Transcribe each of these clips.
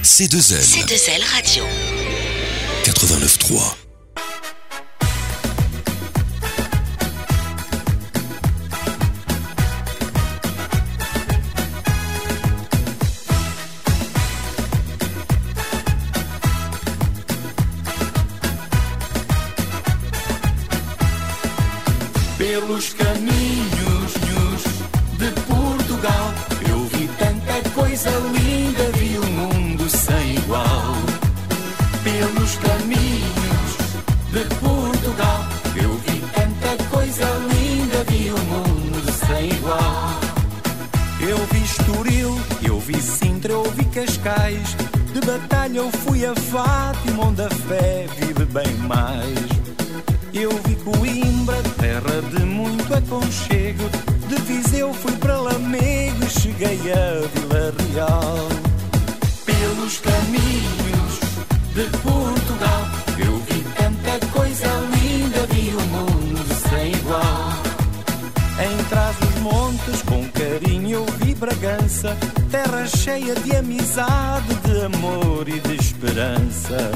C2L. C2L Radio. 89.3. Pelos caminhos de Portugal, eu vi tanta coisa linda, vi um mundo sem igual. Pelos caminhos de Portugal, eu vi tanta coisa linda, vi um mundo sem igual. Eu vi Estoril, eu vi Sintra, eu vi Cascais, de Batalha eu fui a Fátima, onde a fé vive bem mais. Eu vi Coimbra, terra de muito aconchego, de Viseu fui para Lamego, cheguei a Vila Real. Pelos caminhos de Portugal, eu vi tanta coisa linda, vi o mundo sem igual. Em Trás-os-Montes, com carinho eu vi Bragança, terra cheia de amizade, de amor e de esperança.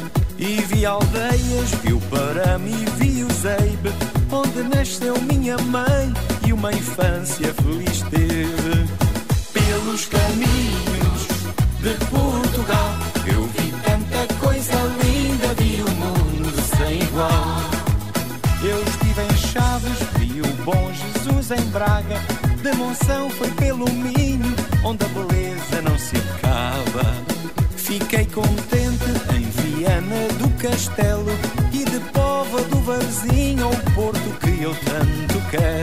E vi aldeias, vi o Parame e vi o Zeibe, onde nasceu minha mãe e uma infância feliz teve. Pelos caminhos de Portugal, eu vi tanta coisa linda, vi o mundo sem igual. Eu estive em Chaves, vi o Bom Jesus em Braga, de Monção foi pelo Minho, onde a beleza não se acaba. Fiquei contente em Viana do Castelo e de Póvoa do Varzim ao Porto que eu tanto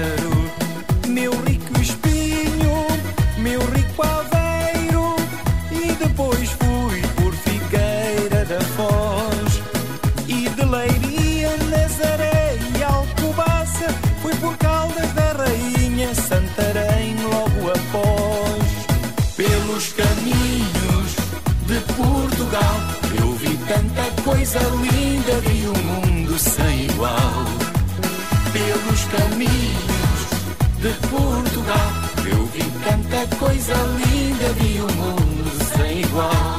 quero. Meu rico Espinho, meu rico Aveiro, e depois fui por Figueira da Foz. E de Leiria, Nazaré e Alcobaça, fui por Caldas da Rainha, Santarém logo após. Pelos caminhos de Portugal, eu vi tanta coisa linda, vi um mundo sem igual. Pelos caminhos de Portugal, eu vi tanta coisa linda, vi um mundo sem igual.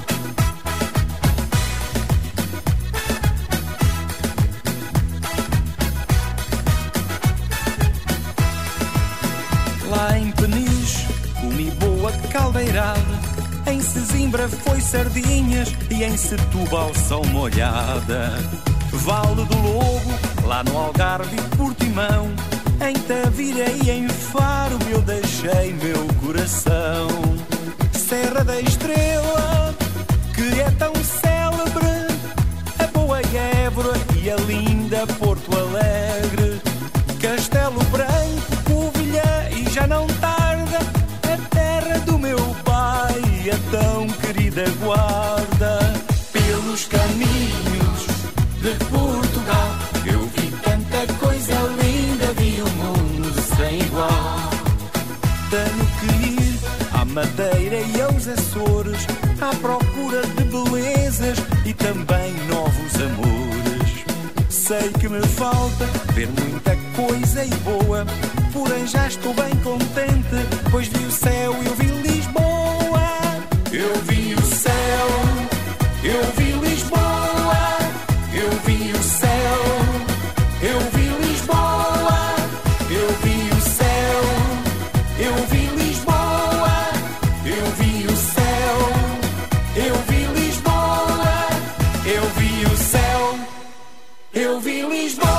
Lá em Peniche, comi boa caldeirada, em Sesimbra foi sardinhas e em Setúbal são molhada. Vale do Lobo, lá no Algarve e Portimão, em Tavira e em Faro eu deixei meu coração. Serra da Estrela, que é tão célebre, a boa Évora e a linda Porto Alegre. Castelo Branco, Covilhã e já não tarda, a terra do meu pai, a tão querida Guarda. Pelos caminhos de Portugal, eu vi tanta coisa linda, vi um mundo sem igual. Tenho que ir à Madeira e aos Açores, à procura de belezas e também novos amores. Sei que me falta ver muita coisa e boa, porém já estou bem contente, pois vi o céu e eu vi Lisboa. Eu vi o céu, eu vi Lisboa, eu vi o céu, eu vi Lisboa, eu vi o céu, eu vi Lisboa, eu vi o céu, eu vi Lisboa, eu vi o céu, eu vi Lisboa.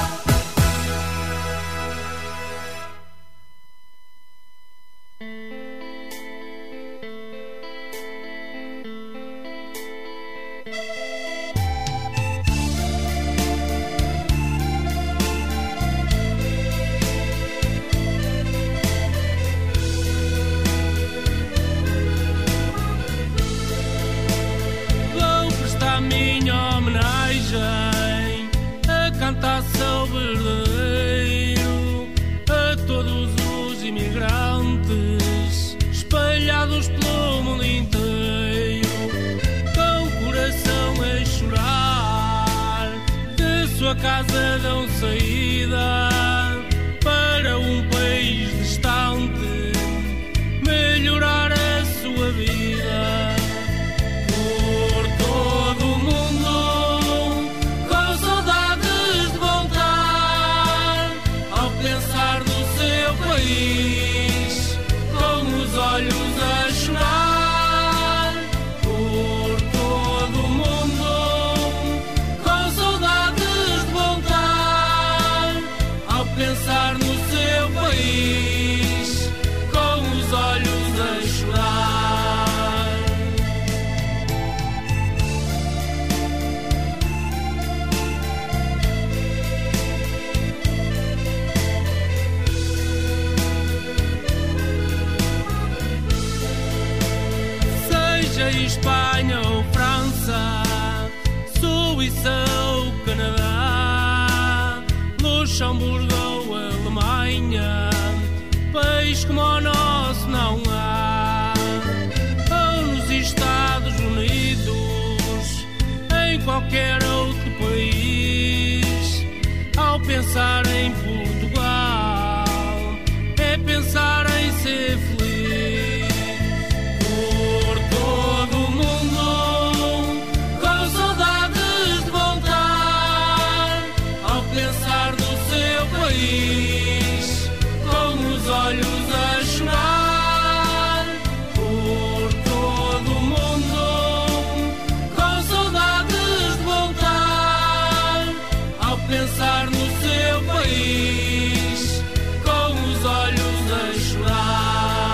Casa dão saída para um país distante, melhorar a sua vida. seja Espanha ou França, Suíça ou Canadá, Luxemburgo ou Alemanha, país como o nosso não há. Ou nos Estados Unidos, em qualquer outro país, ao pensar em Portugal, é pensar em ser feliz. Por todo o mundo, com saudades de voltar, ao pensar no seu país, com os olhos a chorar. Por todo o mundo, com saudades de voltar, ao pensar no seu país, com os olhos a chorar.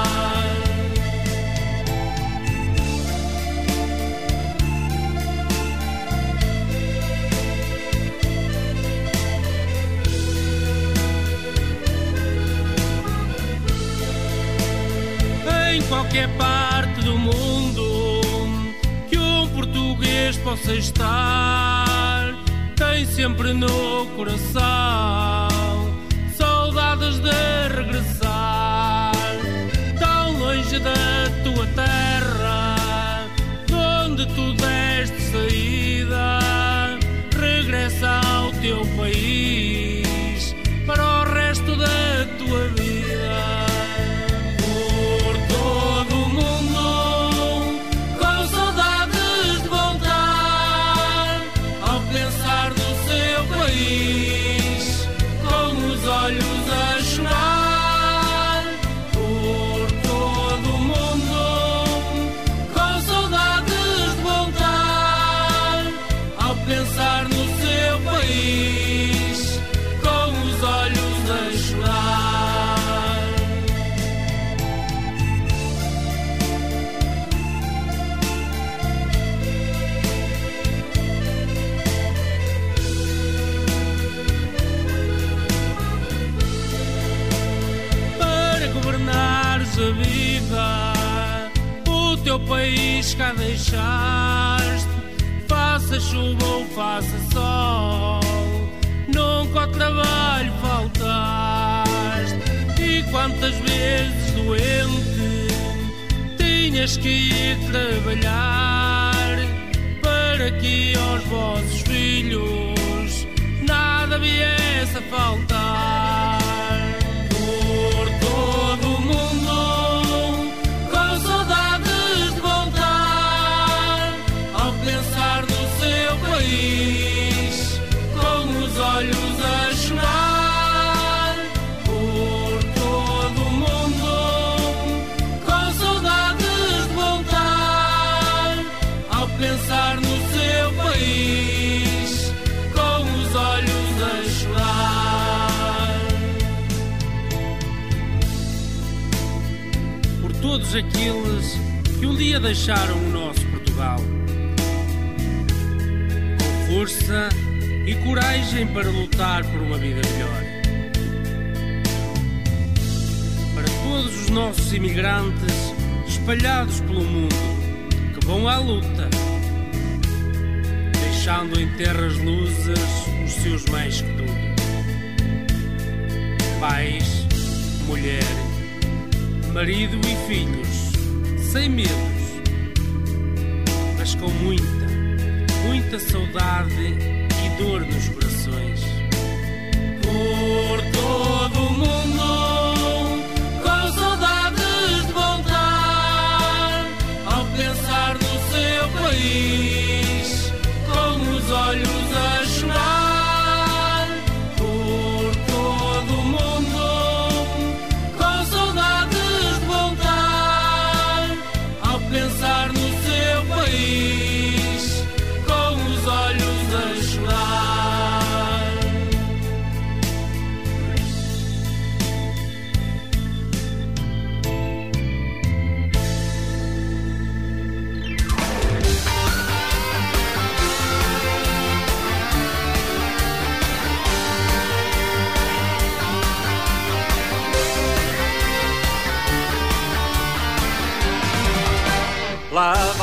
Em qualquer parte do mundo que um português possa estar, tem sempre no coração saudades de regressar. Tão longe da tua terra, de onde tu deste saída, regressa ao teu país para o resto da tua vida. Por todo o mundo, com saudades de voltar, ao pensar no seu país, com os olhos a chorar. Por todo o mundo, com saudades de voltar, ao pensar no seu país, com os olhos a chorar. Para governares a vida, o teu país cá deixaste, faça chuva ou faça sol, nunca ao trabalho faltaste. E quantas vezes doente tinhas que ir trabalhar, para que aos vossos filhos nada viesse a faltar. Por todo o mundo, com saudades de voltar, ao pensar no seu país, com os olhos a chorar. Por todo o mundo, com saudades de voltar, ao pensar no seu país, com os olhos a chorar. Por todos aqueles que um dia deixaram o nosso Portugal, com força e coragem para lutar por uma vida melhor. Para todos os nossos imigrantes espalhados pelo mundo, que vão à luta, deixando em terras lusas os seus mais que tudo. Pais, mulher, marido e filhos, sem medos, mas com muita saudade e dor nos corações. Por todo o mundo, com saudades de voltar, ao pensar no seu país, com os olhos a chorar. Por todo o mundo, com saudades de voltar, ao pensar no seu país, com os olhos a chorar.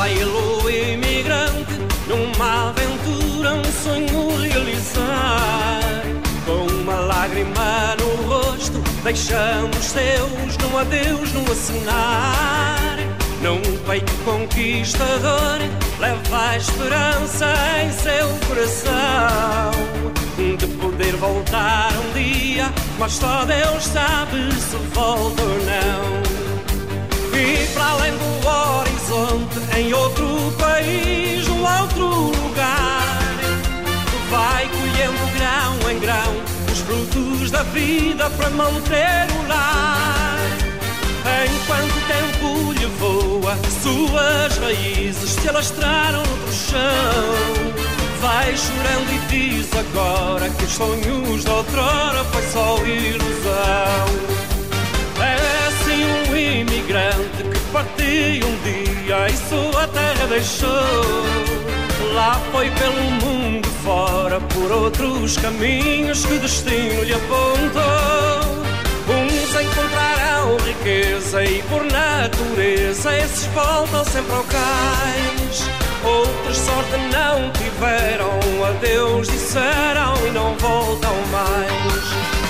vai ele o imigrante, numa aventura, um sonho realizar. Com uma lágrima no rosto, deixando os seus num adeus, num assinar. Num peito conquistador, leva a esperança em seu coração de poder voltar um dia, mas só Deus sabe se volta ou não. E para além do horizonte, em outro país, num outro lugar, vai colhendo grão em grão os frutos da vida para manter o lar. Enquanto o tempo lhe voa, suas raízes se alastraram no chão. Vai chorando e diz agora que os sonhos de outrora foi só ilusão. É assim um imigrante que partiu um dia e sua terra deixou. Lá foi pelo mundo fora, por outros caminhos que o destino lhe apontou. Uns encontrarão riqueza e por natureza esses voltam sempre ao cais. Outros sorte não tiveram, adeus disseram e não voltam mais.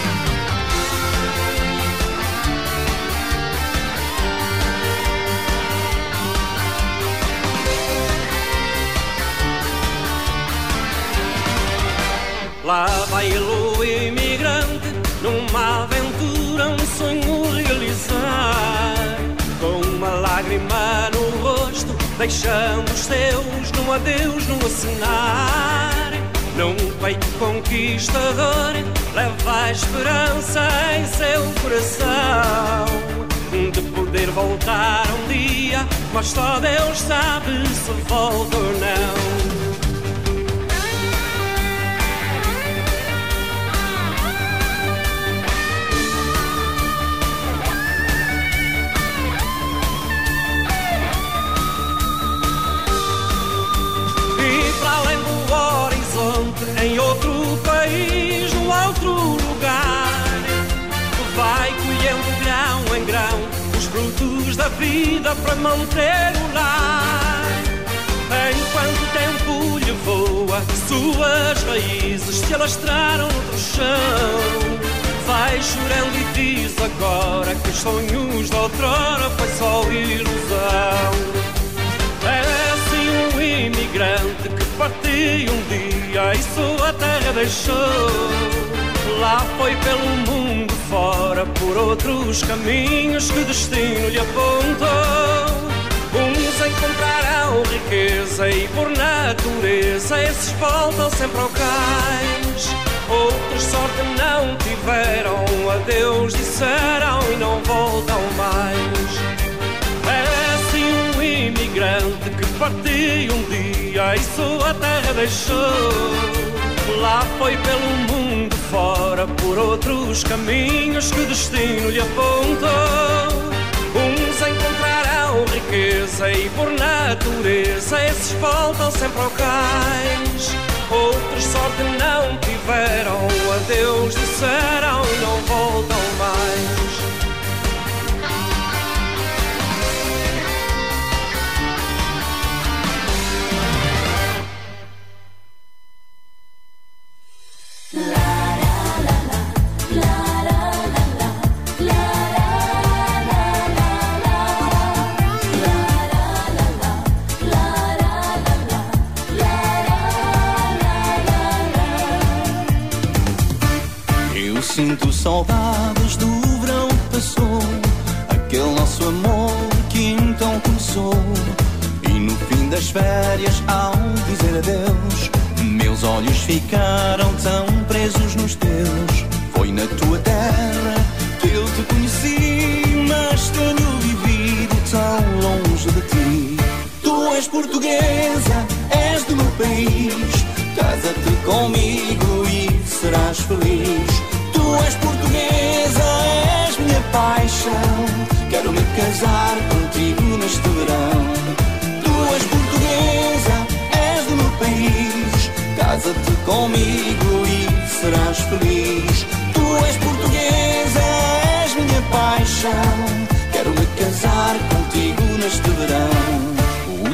Lá vai ele o imigrante, numa aventura, um sonho realizar. Com uma lágrima no rosto, deixando os seus num adeus, num assinar. Num peito conquistador, leva a esperança em seu coração de poder voltar um dia, mas só Deus sabe se volta ou não. Em outro país, num outro lugar, vai colhendo grão em grão os frutos da vida para manter o lar. Enquanto o tempo lhe voa, suas raízes se alastraram no chão. Vai chorando e diz agora que os sonhos de outrora foi só ilusão. É assim um imigrante que partiu um dia e sua terra deixou. Lá foi pelo mundo fora, por outros caminhos que o destino lhe apontou. Uns encontrarão riqueza e por natureza esses voltam sempre ao cais. Outros sorte não tiveram, adeus disseram e não voltam mais. É assim um imigrante que partiu um dia e sua terra deixou. Lá foi pelo mundo fora, por outros caminhos que o destino lhe apontou. Uns encontrarão riqueza e por natureza esses voltam sempre ao cais. Outros sorte não tiveram, adeus disseram e não voltam mais. Sinto saudades do verão que passou, aquele nosso amor que então começou. E no fim das férias, ao dizer adeus, meus olhos ficaram tão presos nos teus. Foi na tua terra que eu te conheci, mas tenho vivido tão longe de ti. Tu és portuguesa, és do meu país, casa-te comigo e serás feliz. Tu és portuguesa, és minha paixão, quero me casar contigo neste verão. Tu és portuguesa, és do meu país, casa-te comigo e serás feliz. Tu és portuguesa, és minha paixão, quero me casar contigo neste verão. O tempo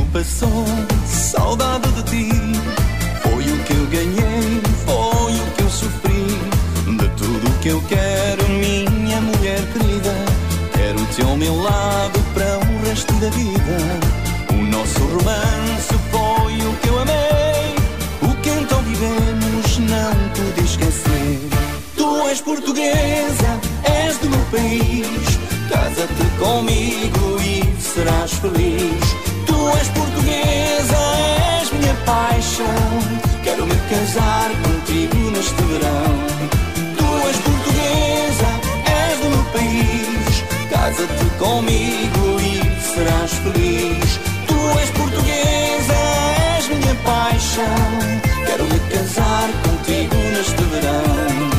passou, saudade de ti. Foi o que eu ganhei, foi o que eu sofri. De tudo o que eu quero, minha mulher querida, quero-te ao meu lado para o resto da vida. O nosso romance foi o que eu amei, o que então vivemos não pude esquecer. Tu és portuguesa, és do meu país, casa-te comigo e serás feliz. Tu és portuguesa, és minha paixão, quero me casar contigo neste verão. Tu és portuguesa, és do meu país, casa-te comigo e serás feliz. Tu és portuguesa, és minha paixão, quero me casar contigo neste verão.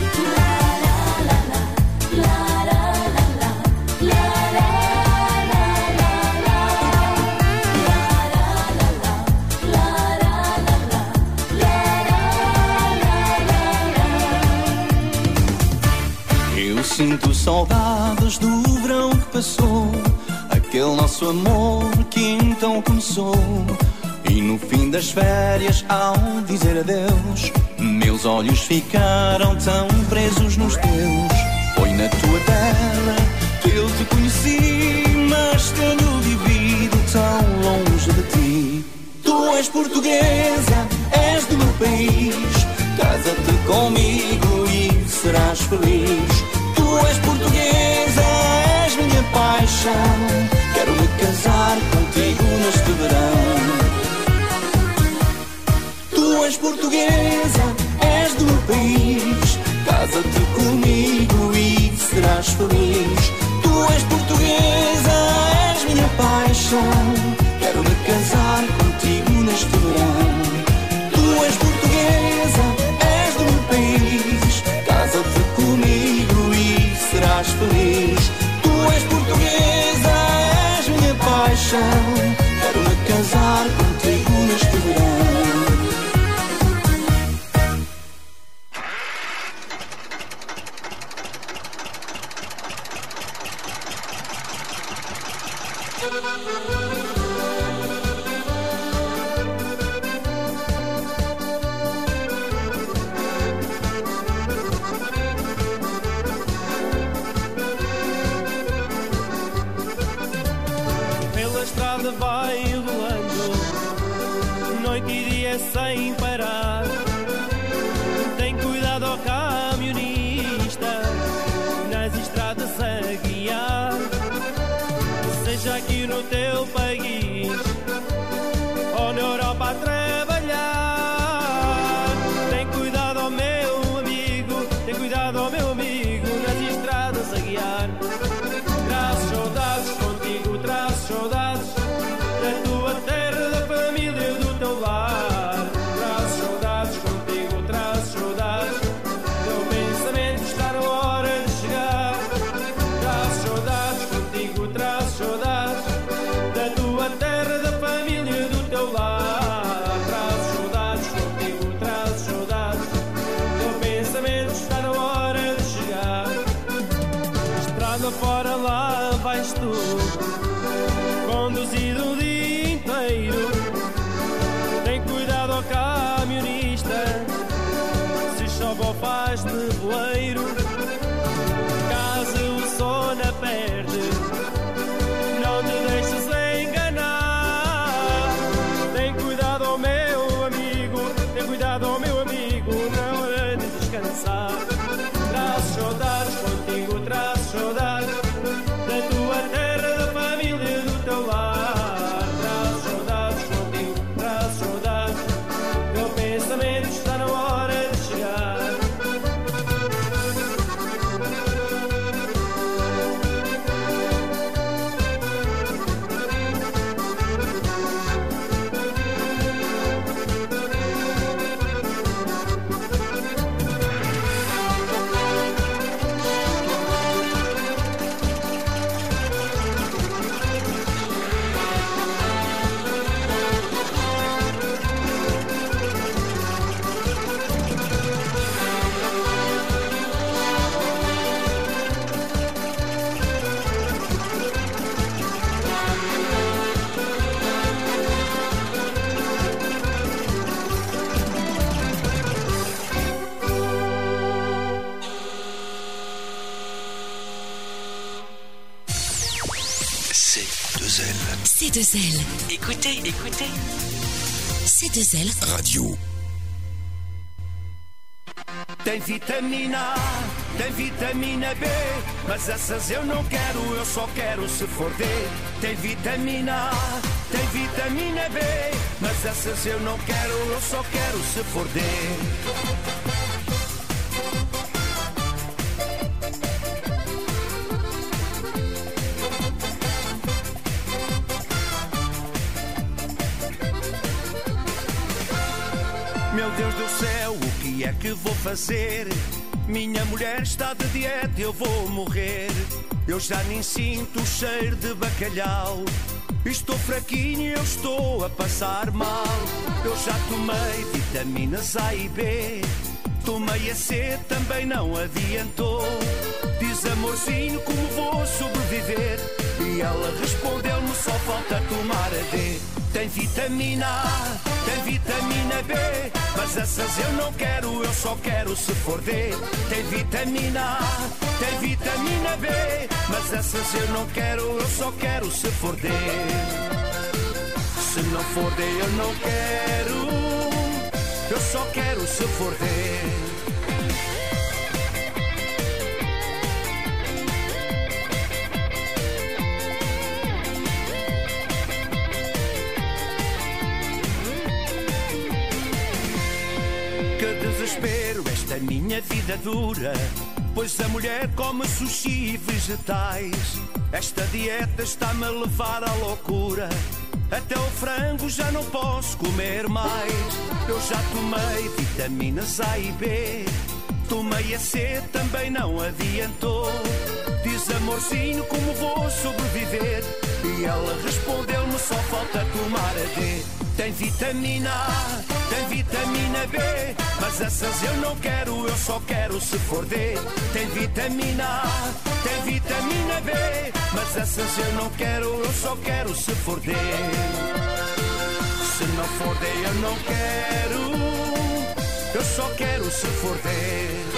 Sinto saudades do verão que passou, aquele nosso amor que então começou. E no fim das férias, ao dizer adeus, meus olhos ficaram tão presos nos teus. Foi na tua terra que eu te conheci, mas tenho vivido tão longe de ti. Tu és portuguesa, és do meu país, casa-te comigo e serás feliz. Tu és portuguesa, és minha paixão, quero me casar contigo neste verão. Tu és portuguesa, és do meu país, casa-te comigo e serás feliz. Tu és portuguesa, és minha paixão, quero me casar contigo neste verão. Tu és portuguesa, és do meu país, casa-te comigo e serás feliz. Tu és portuguesa, és minha paixão, quero me casar contigo neste verão. Pela estrada vai rolando, noite e dia sem parar. Tem cuidado ao camionista, nas estradas a guiar. Seja aqui no teu país ou na Europa a trabalhar. Tem cuidado ao meu amigo, tem cuidado ao meu amigo, nas estradas a guiar. Traz saudades contigo, traz saudades da tua terra, da família, do teu lar. Traz saudades contigo, traz saudades, teu pensamento está na hora de chegar. Traz saudades contigo, traz saudades da tua terra, da família, do teu lar. Traz saudades contigo, traz saudades, teu pensamento está na hora de chegar. Estrada fora lá vais tu, conduzido o dia inteiro. Tem cuidado ao camionista, se chove ou faz nevoeiro. Caso o sono aperte, não te deixes enganar. Tem cuidado ao meu amigo, tem cuidado ao meu amigo, não é de descansar. Traz saudades contigo, traz saudades da tua terra, da família, do teu lar. Traz saudades contigo, traz saudades, teu pensamento está na hora de chegar. C2L. Écoutez. C2L Radio. Tem vitamina A, tem vitamina B, mas essas eu não quero, eu só quero se for D. Tem vitamina A, tem vitamina B, mas essas eu não quero, eu só quero se for D. Meu Deus do céu, o que é que vou fazer? Minha mulher está de dieta, eu vou morrer. Eu já nem sinto o cheiro de bacalhau. Estou fraquinho, eu estou a passar mal. Eu já tomei vitaminas A e B. Tomei a C, também não adiantou. Diz amorzinho, como vou sobreviver? E ela respondeu-me, só falta tomar a D. Tem vitamina A, tem vitamina B, mas essas eu não quero, eu só quero se for D. Tem vitamina A, tem vitamina B, mas essas eu não quero, eu só quero se for D. Se não for D eu não quero, eu só quero se for D. Desespero, esta minha vida dura, pois a mulher come sushi e vegetais. Esta dieta está-me a levar à loucura, até o frango já não posso comer mais. Eu já tomei vitaminas A e B, tomei a C, também não adiantou. Diz amorzinho, como vou sobreviver? E ela respondeu-me, só falta tomar a D. Tem vitamina A, tem vitamina B, mas essas eu não quero, eu só quero se for D. Tem vitamina A, tem vitamina B, mas essas eu não quero, eu só quero se for D. Se não for D eu não quero, eu só quero se for D.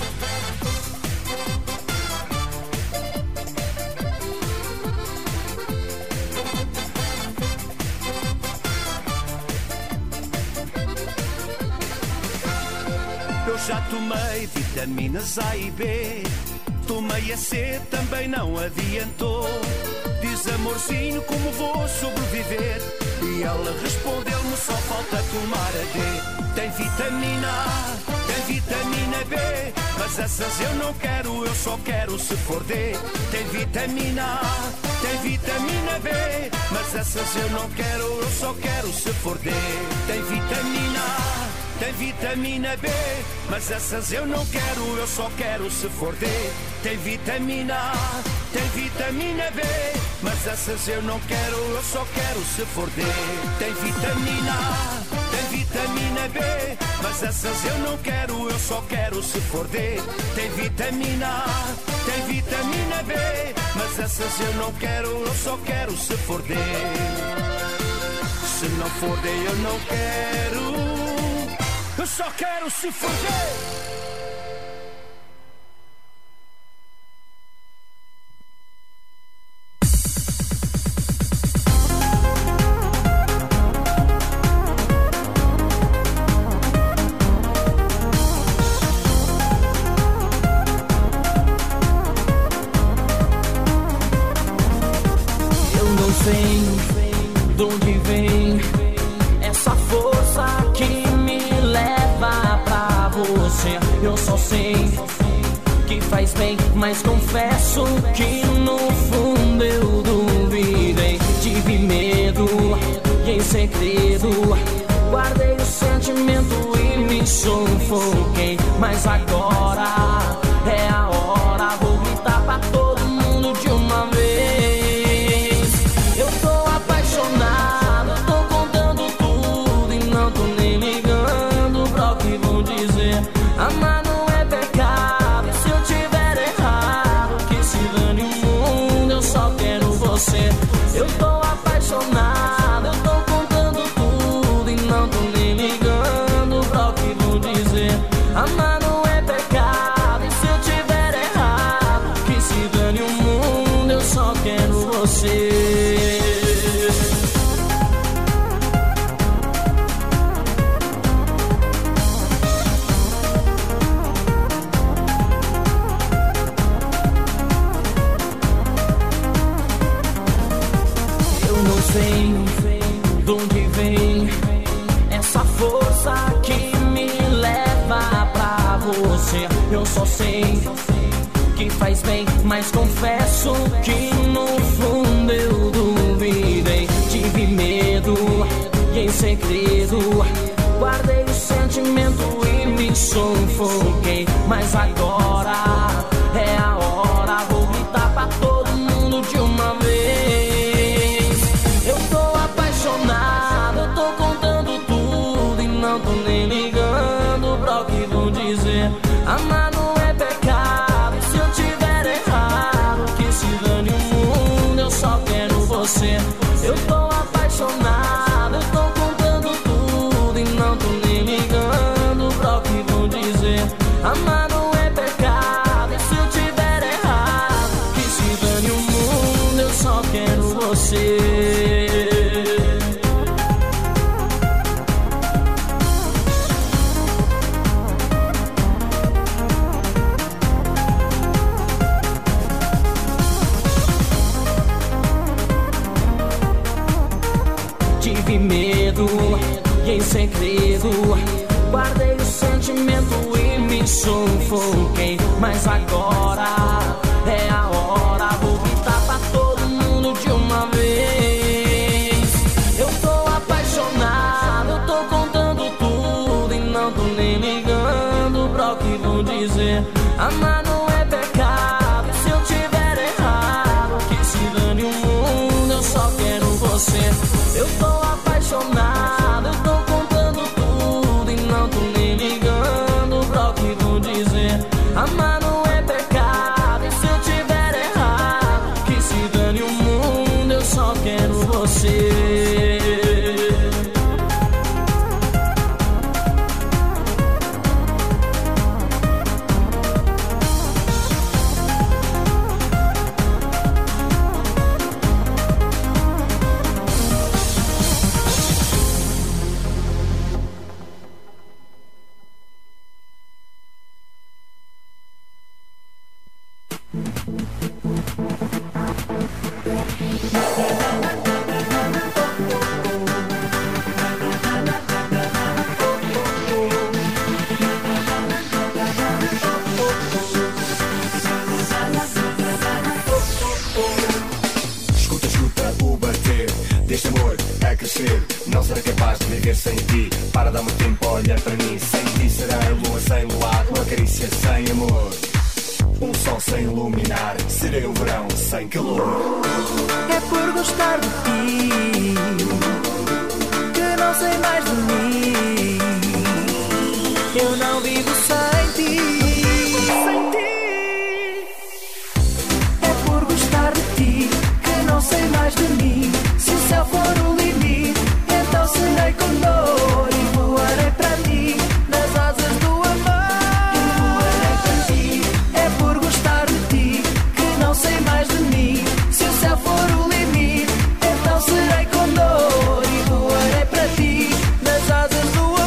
Eu já tomei vitaminas A e B, tomei a C, também não adiantou. Diz amorzinho, como vou sobreviver? E ela respondeu-me, só falta tomar a D. Tem vitamina A, tem vitamina B, mas essas eu não quero, eu só quero se for D. Tem vitamina A, tem vitamina B, mas essas eu não quero, eu só quero se for D. Tem vitamina A, tem vitamina B, mas essas eu não quero, eu só quero se for D. Tem vitamina A, tem vitamina B, mas essas eu não quero, eu só quero se for D. Tem vitamina A, tem vitamina B, mas essas eu não quero, eu só quero se for D. Tem vitamina A, tem vitamina B, mas essas eu não quero, eu só quero se for D. Se não for D eu não quero, eu só quero se foder. Eu não sei de onde vem essa força que me leva pra você. Eu só sei que faz bem, mas confesso que no fundo eu duvidei. Tive medo e em segredo guardei o sentimento e me sufoquei. Mas agora é a hora, vou gritar pra todo mundo de uma vez. Eu tô apaixonado, tô contando tudo e não tô nem ligando pra o que vão dizer. Amar não é pecado, e se eu tiver errado, que se dane o mundo, eu só quero você. Eu tô apaixonado, eu tô contando tudo e não tô nem ligando pra o que vão dizer. Amar não é pecado, e se Eu só sei que faz bem, mas confesso que no fundo eu duvidei. Tive medo e em segredo guardei o sentimento e me sufoquei. Mas agora é a hora, vou gritar pra todo mundo de uma vez. Eu tô apaixonado, eu tô contando tudo e não tô nem ligando pra o que vão dizer. Amar não é pecado, se eu tiver errado, que se dane o mundo, eu só quero você. Eu tô apaixonado, eu tô contando tudo e não tô nem ligando pra o que vão dizer. Amar não é pecado, se eu tiver errado, que se dane o mundo, eu só quero você. Tive medo e em segredo guardei o sentimento e me sufoquei. Mas agora é a hora, vou gritar pra todo mundo de uma vez. Eu tô apaixonado, eu tô contando tudo e não tô nem ligando pra o que vão dizer. Amar não é pecado, se eu tiver errado, que se dane o mundo, eu só quero você. Eu tô apaixonado, eu tô contando tudo e não tô nem ligando pra o que vão dizer. Amar não é pecado, e se eu tiver errado, que se dane o mundo, eu só quero você. Deste amor a crescer, não serei capaz de viver sem ti. Para dar-me tempo, olha para mim. Sem ti será a lua sem luar, uma carícia sem amor, um sol sem iluminar. Serei o verão sem calor. É por gostar de ti que não sei mais de mim. Eu não vivo sem ti. É por gostar de ti que não sei mais de mim. Se o céu for o limite, então serei com dor e voarei para ti nas asas do amor. E voarei para ti. É por gostar de ti que não sei mais de mim. Se o céu for o limite, então serei com dor e voarei para ti nas asas do amor.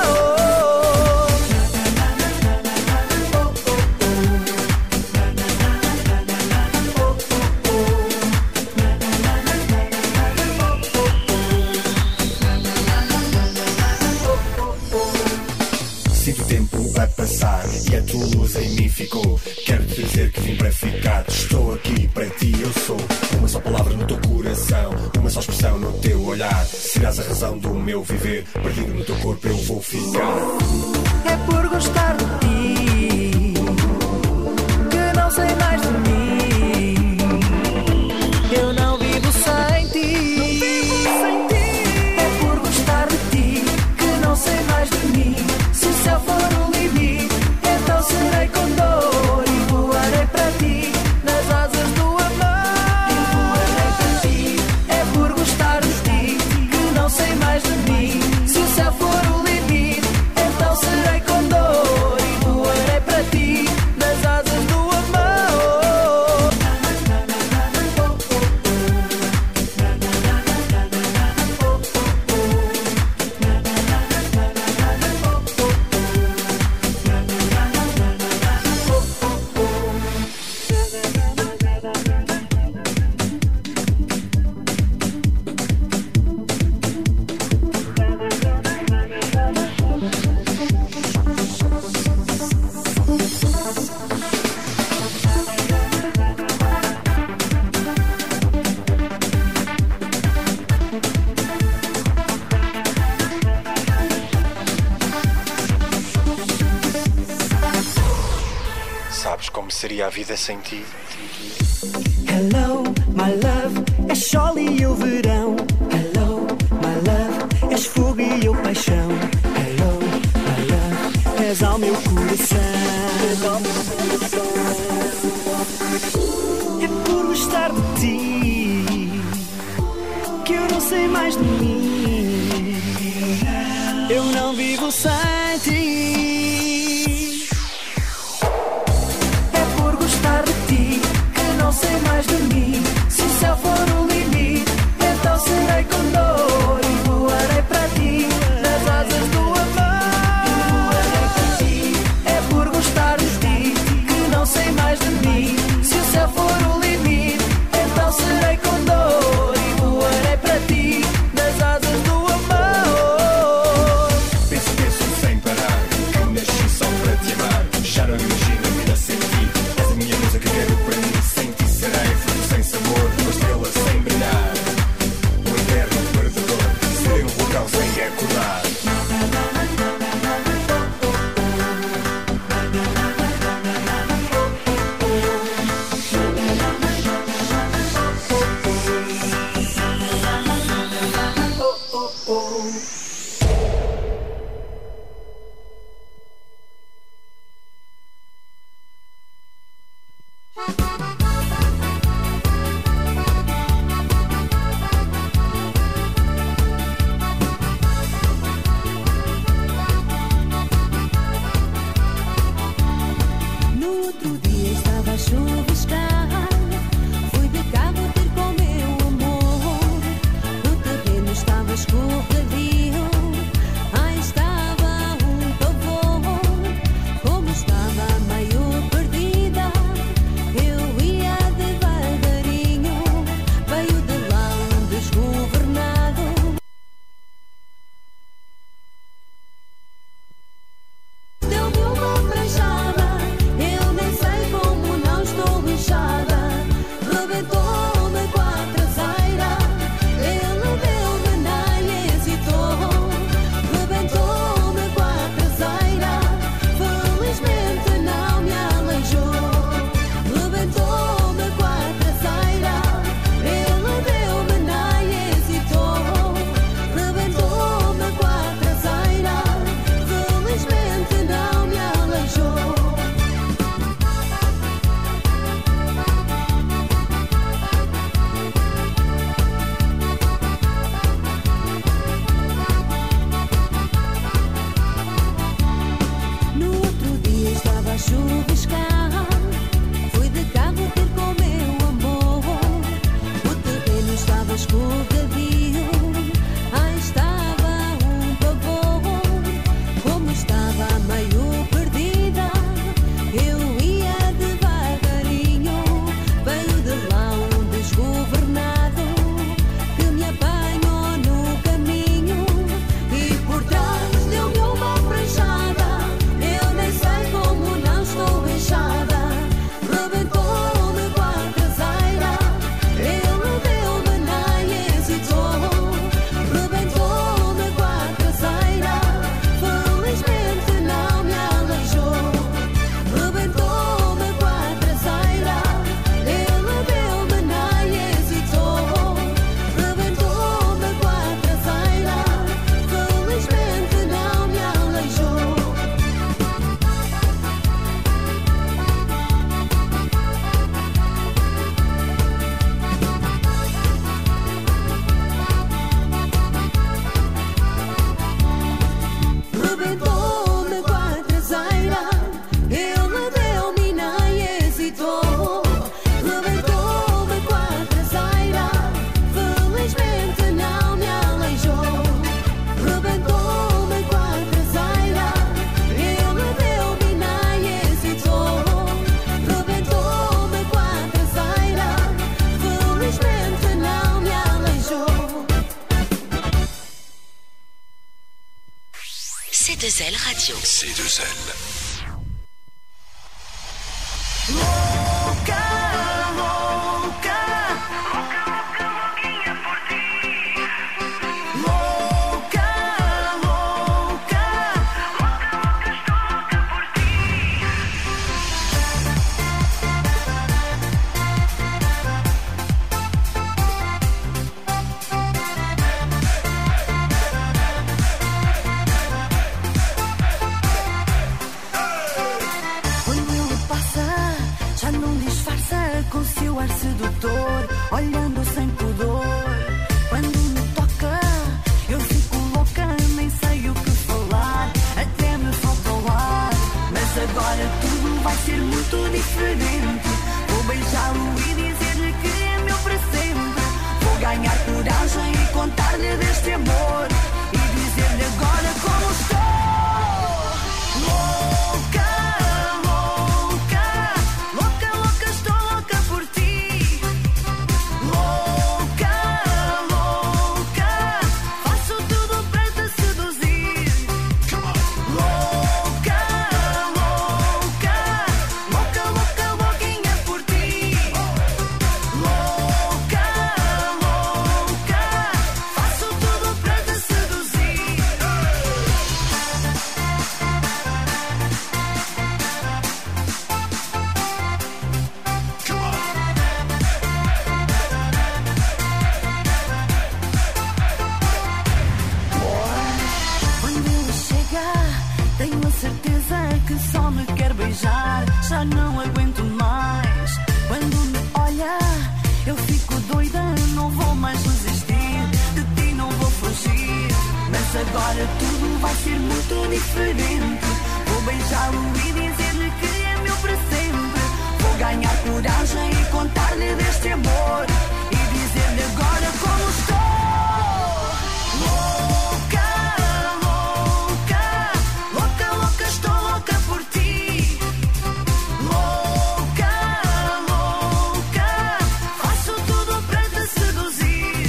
Sinto o tempo a passar e a tua luz em mim ficou. Quero te dizer que vim para ficar. Estou aqui para ti, eu sou uma só palavra no teu coração, uma só expressão no teu olhar. Serás a razão do meu viver, perdido no teu corpo eu vou ficar. É por gostar de ti que não sei mais de mim. Eu não vivo sem ti. É por gostar de ti que não sei mais de mim. Se o céu for o limite, então serei com dor e voarei para ti nas asas do amor. E voarei para ti. É por gostar de ti que não sei mais de mim. Se o céu for o limite, então serei com dor e voarei para ti nas asas do amor. como seria a vida sem ti. Hello, my love, és sol e eu verão. Hello, my love, és fogo e eu paixão. Hello, my love, és ao meu coração. É por gostar de ti que eu não sei mais de mim. Eu não vivo sem ti. É por gostar de ti que não sei mais de mim. Se o céu for o limite, então serei condor e voarei para ti nas asas do amor. Voarei para ti. É por gostar de ti que não sei mais de mim. Se o céu for o limite, então serei condor e voarei para ti nas asas do amor. Penso sem parar, que nasci só para te amar. Já não imagino a vida sem ti. És a minha musa que quero para mim. Sem ti serei fruto sem sabor, uma estrela sem brilhar, um eterno perdedor. Serei um vulcão sem acordar. No outro dia estava a chuviscar. Fui de carro ter com meu amor. O terreno estava escorregadio. Aí estava um pavor. Como estava meio perdida, eu ia devagarinho. Veio de lá um desgovernado. Deu-me uma pranchada. Eu nem sei como não estou inchada. Rebentou-me com a traseira. Ele deu-me na e hesitou. Rebentou-me com a traseira. Felizmente não me aleijou. Rebentou-me com a traseira. Ele deu-me na e hesitou. Rebentou-me com a traseira. Felizmente não me aleijou. No outro dia estava a chuviscar. Fui de carro ter com meu amor. O terreno estava escorregadio. Aí estava um pavor. Como estava meio perdida, eu ia devagarinho. Veio de lá um desgovernado que me apanhou no caminho. E por trás deu-me uma pranchada. Eu nem sei como não estou inchada. Rebentou-me com a traseira. Ele deu-me na e hesitou. Rebentou-me com a traseira. Felizmente não me aleijou. Rebentou-me com a traseira. Ele deu-me na e hesitou. Rebentou-me com a traseira. Felizmente não me aleijou. Rebentou-me com a traseira. Ele deu-me na e hesitou. Rebentou-me com a traseira. Felizmente não me aleijou. Rebentou-me com a traseira. Ele deu-me na e hesitou. Rebentou-me com a traseira. Felizmente não me aleijou. C2L Radio. C2L. Louca, louca. Louca, louca. beijar, já não aguento mais. Quando me olha, eu fico doida, não vou mais resistir. De ti não vou fugir. Mas agora tudo vai ser muito diferente. Vou beijá-lo e dizer-lhe que é meu para sempre. Vou ganhar coragem e contar-lhe deste amor. E dizer-lhe agora como estou. Louca, louca, louca, louca, estou louca por ti. Louca, louca, faço tudo para te seduzir.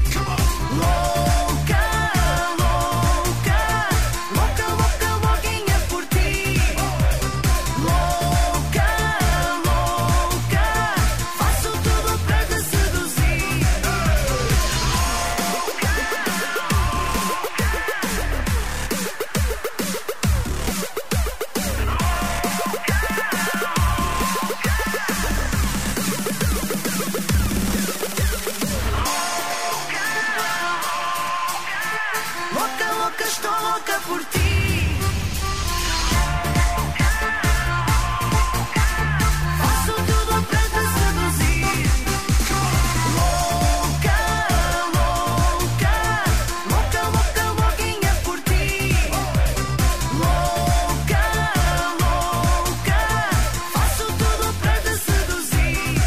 Louca, louca, louca, louca, louquinha por ti. Louca, louca, faço tudo para te seduzir. Louca, louca, estou louca por ti. Faço tudo para te seduzir. Louca, louca, louca, louca, louquinha por ti. Louca, louca, faço tudo para te seduzir.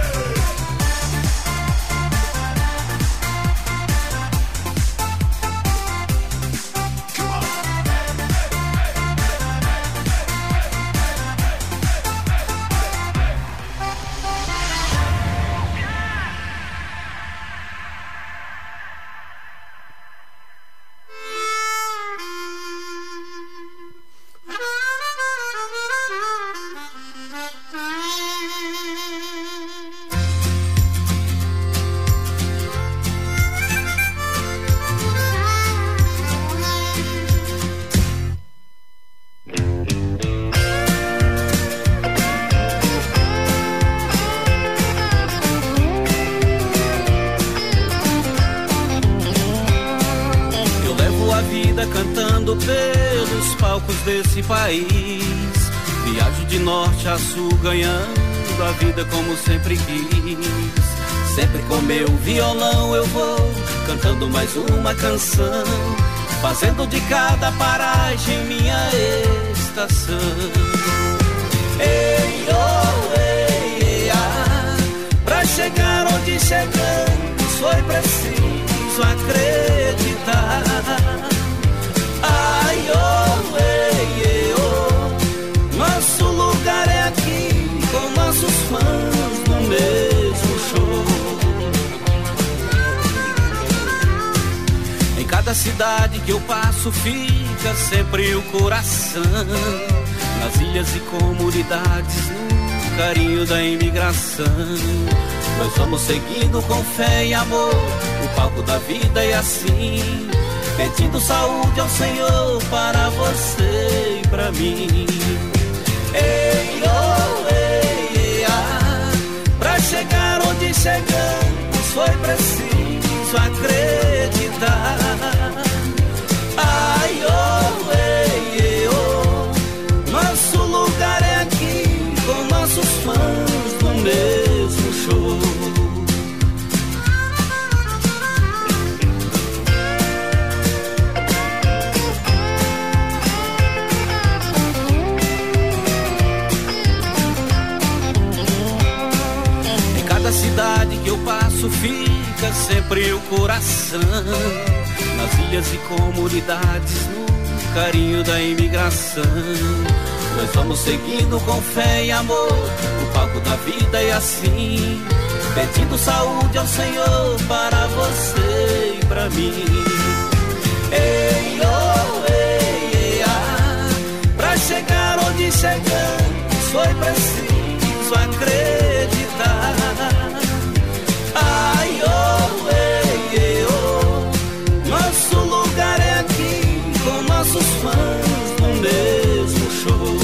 Eu levo a vida cantando pelos palcos desse país. Viajo de norte a sul ganhando a vida como sempre quis. Sempre com meu violão eu vou cantando mais uma canção, fazendo de cada paragem minha estação. Ei, oh, ei, ei, ah, pra chegar onde chegamos foi preciso acreditar. Ai, oh, ei, ei, oh, nosso lugar é aqui com nossos fãs no mesmo show. Em cada cidade que eu passo fica sempre o coração, nas ilhas e comunidades, no carinho da imigração. Nós vamos seguindo com fé e amor o palco da vida e assim, pedindo saúde ao Senhor para você e pra mim. Ei, oh, ei, ei, ah, pra chegar onde chegamos foi preciso acreditar. Ai, oh, ei, ei, oh, nosso lugar é aqui com nossos fãs no mesmo show. Em cada cidade que eu passo fica sempre o coração, nas ilhas e comunidades, no carinho da imigração. Nós vamos seguindo com fé e amor o palco da vida e assim, pedindo saúde ao Senhor para você e pra mim. Ei, oh, ei, ei, ah, pra chegar onde chegamos foi preciso acreditar. Ai, oh, ei, ei, oh, nosso lugar é aqui com nossos fãs no mesmo show.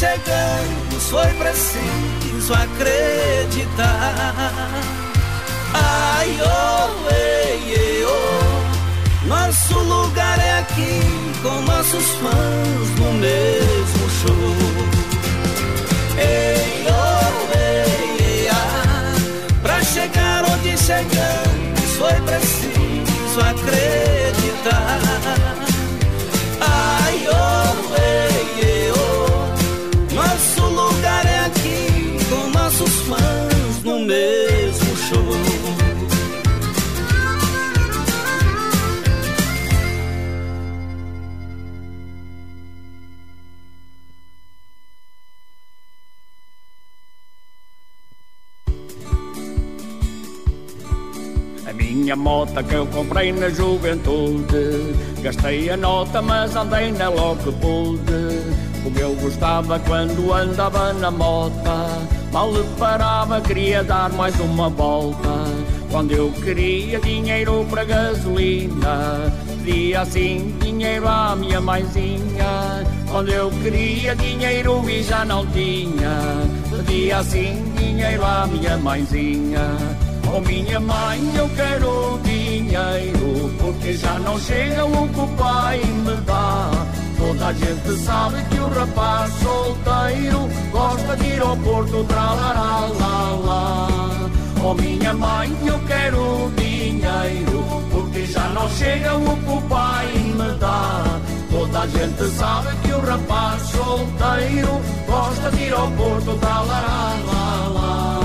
chegamos, foi preciso acreditar. Ai, oh, ei, ei, oh, nosso lugar é aqui, com nossos fãs no mesmo show. Ei, oh, ei, ei, ah, pra chegar onde chegamos, foi preciso acreditar. Ai, oh, ei, ei, oh, nosso lugar é aqui, com nossos fãs no mesmo show. Minha mota que eu comprei na juventude, gastei a nota mas andei na logo que pude. Como eu gostava quando andava na mota, mal lhe parava, queria dar mais uma volta. Quando eu queria dinheiro para gasolina, pedia assim dinheiro à minha mãezinha. Quando eu queria dinheiro e já não tinha, pedia assim dinheiro à minha mãezinha. Oh minha mãe, eu quero dinheiro, porque já não chega o que o pai me dá. Toda a gente sabe que o rapaz solteiro gosta de ir ao Porto, tralará, lá, lá. Oh minha mãe, eu quero dinheiro, porque já não chega o que o pai me dá. Toda a gente sabe que o rapaz solteiro gosta de ir ao Porto, tralará, lá, lá.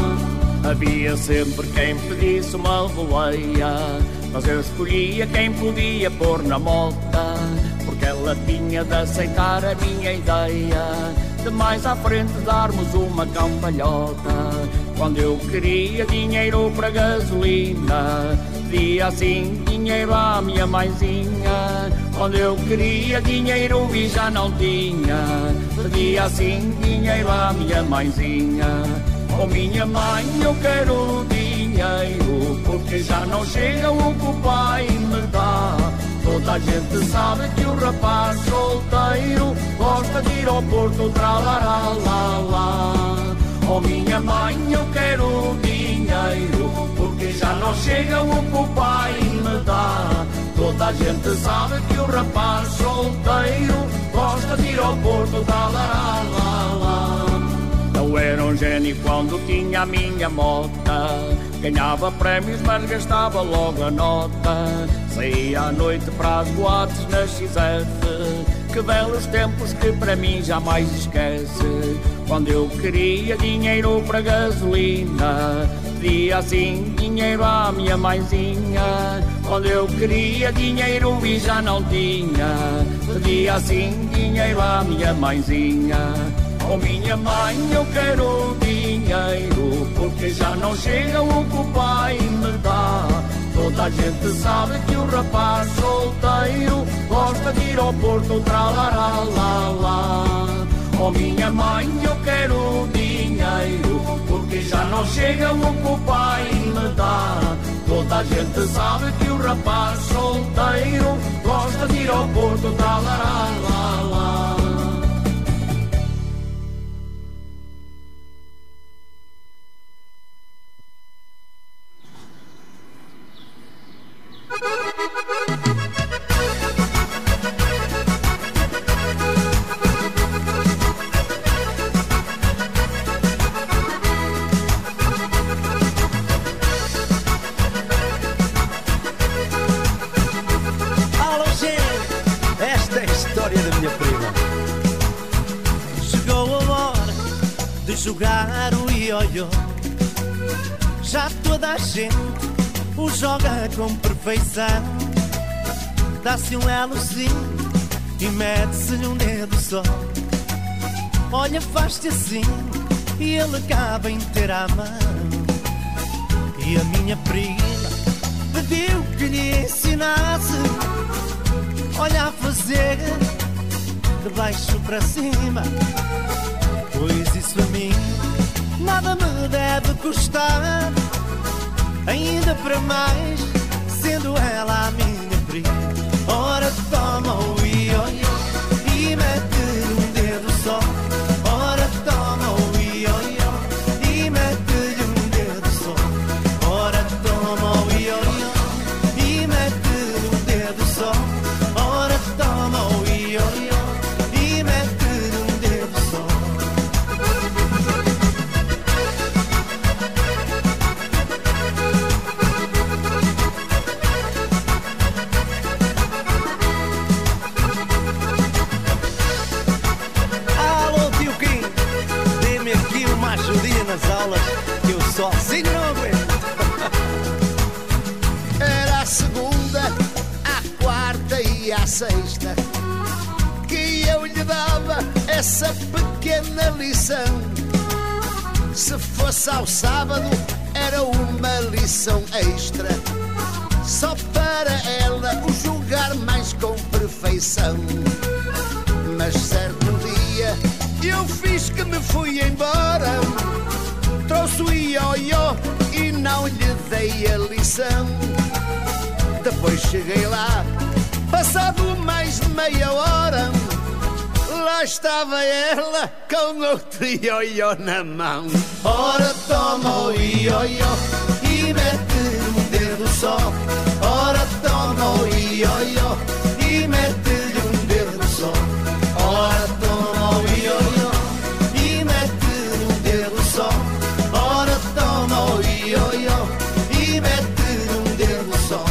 Havia sempre quem pedisse uma boleia, mas eu escolhia quem podia pôr na mota, porque ela tinha de aceitar a minha ideia de mais à frente darmos uma cambalhota. Quando eu queria dinheiro para gasolina, pedia assim dinheiro à minha mãezinha. Quando eu queria dinheiro e já não tinha, pedia assim dinheiro à minha mãezinha. Oh minha mãe, eu quero dinheiro, porque já não chega o que o pai me dá. Toda a gente sabe que o rapaz solteiro gosta de ir ao Porto, tralará, lá, lá. Oh minha mãe, eu quero dinheiro, porque já não chega o que o pai me dá. Toda a gente sabe que o rapaz solteiro gosta de ir ao Porto, tralará, lá, lá. Eu era um gênio quando tinha a minha mota, ganhava prémios mas gastava logo a nota. Saía à noite para as boates na XF, que belos tempos que para mim jamais esquece. Quando eu queria dinheiro para gasolina, pedia assim dinheiro à minha mãezinha. Quando eu queria dinheiro e já não tinha, pedia assim dinheiro à minha mãezinha. Oh minha mãe, eu quero dinheiro, porque já não chega o que o pai me dá. Toda a gente sabe que o rapaz solteiro gosta de ir ao Porto, tralará, lá, lá. Oh minha mãe, eu quero dinheiro, porque já não chega o que o pai me dá. Toda a gente sabe que o rapaz solteiro gosta de ir ao Porto, tralará, lá, lá. Alô, gente, esta é a história da minha prima. Chegou a hora de jogar o ioiô. Já toda a gente o joga com perfeição. Dá-se um elozinho e mete-se-lhe um dedo só. Olha, faz-te assim e ele acaba em ter à mão. E a minha prima pediu que lhe ensinasse, olha, a fazer de baixo para cima. Pois isso a mim nada me deve custar, ainda para mais, sendo ela a minha prima. Ora toma o ioiô e mete um dedo só. Ora sexta que eu lhe dava essa pequena lição. Se fosse ao sábado era uma lição extra, só para ela o julgar mais com perfeição. Mas certo dia eu fiz que me fui embora, trouxe o ioiô e não lhe dei a lição. Depois cheguei lá, passado mais de meia hora, lá estava ela com outro ioiô na mão. Ora toma o ioiô e mete um dedo só. Ora toma o ioiô e mete-lhe um dedo só. Ora toma o ioiô e mete-lhe um dedo só. Ora toma o ioiô e mete-lhe um dedo só.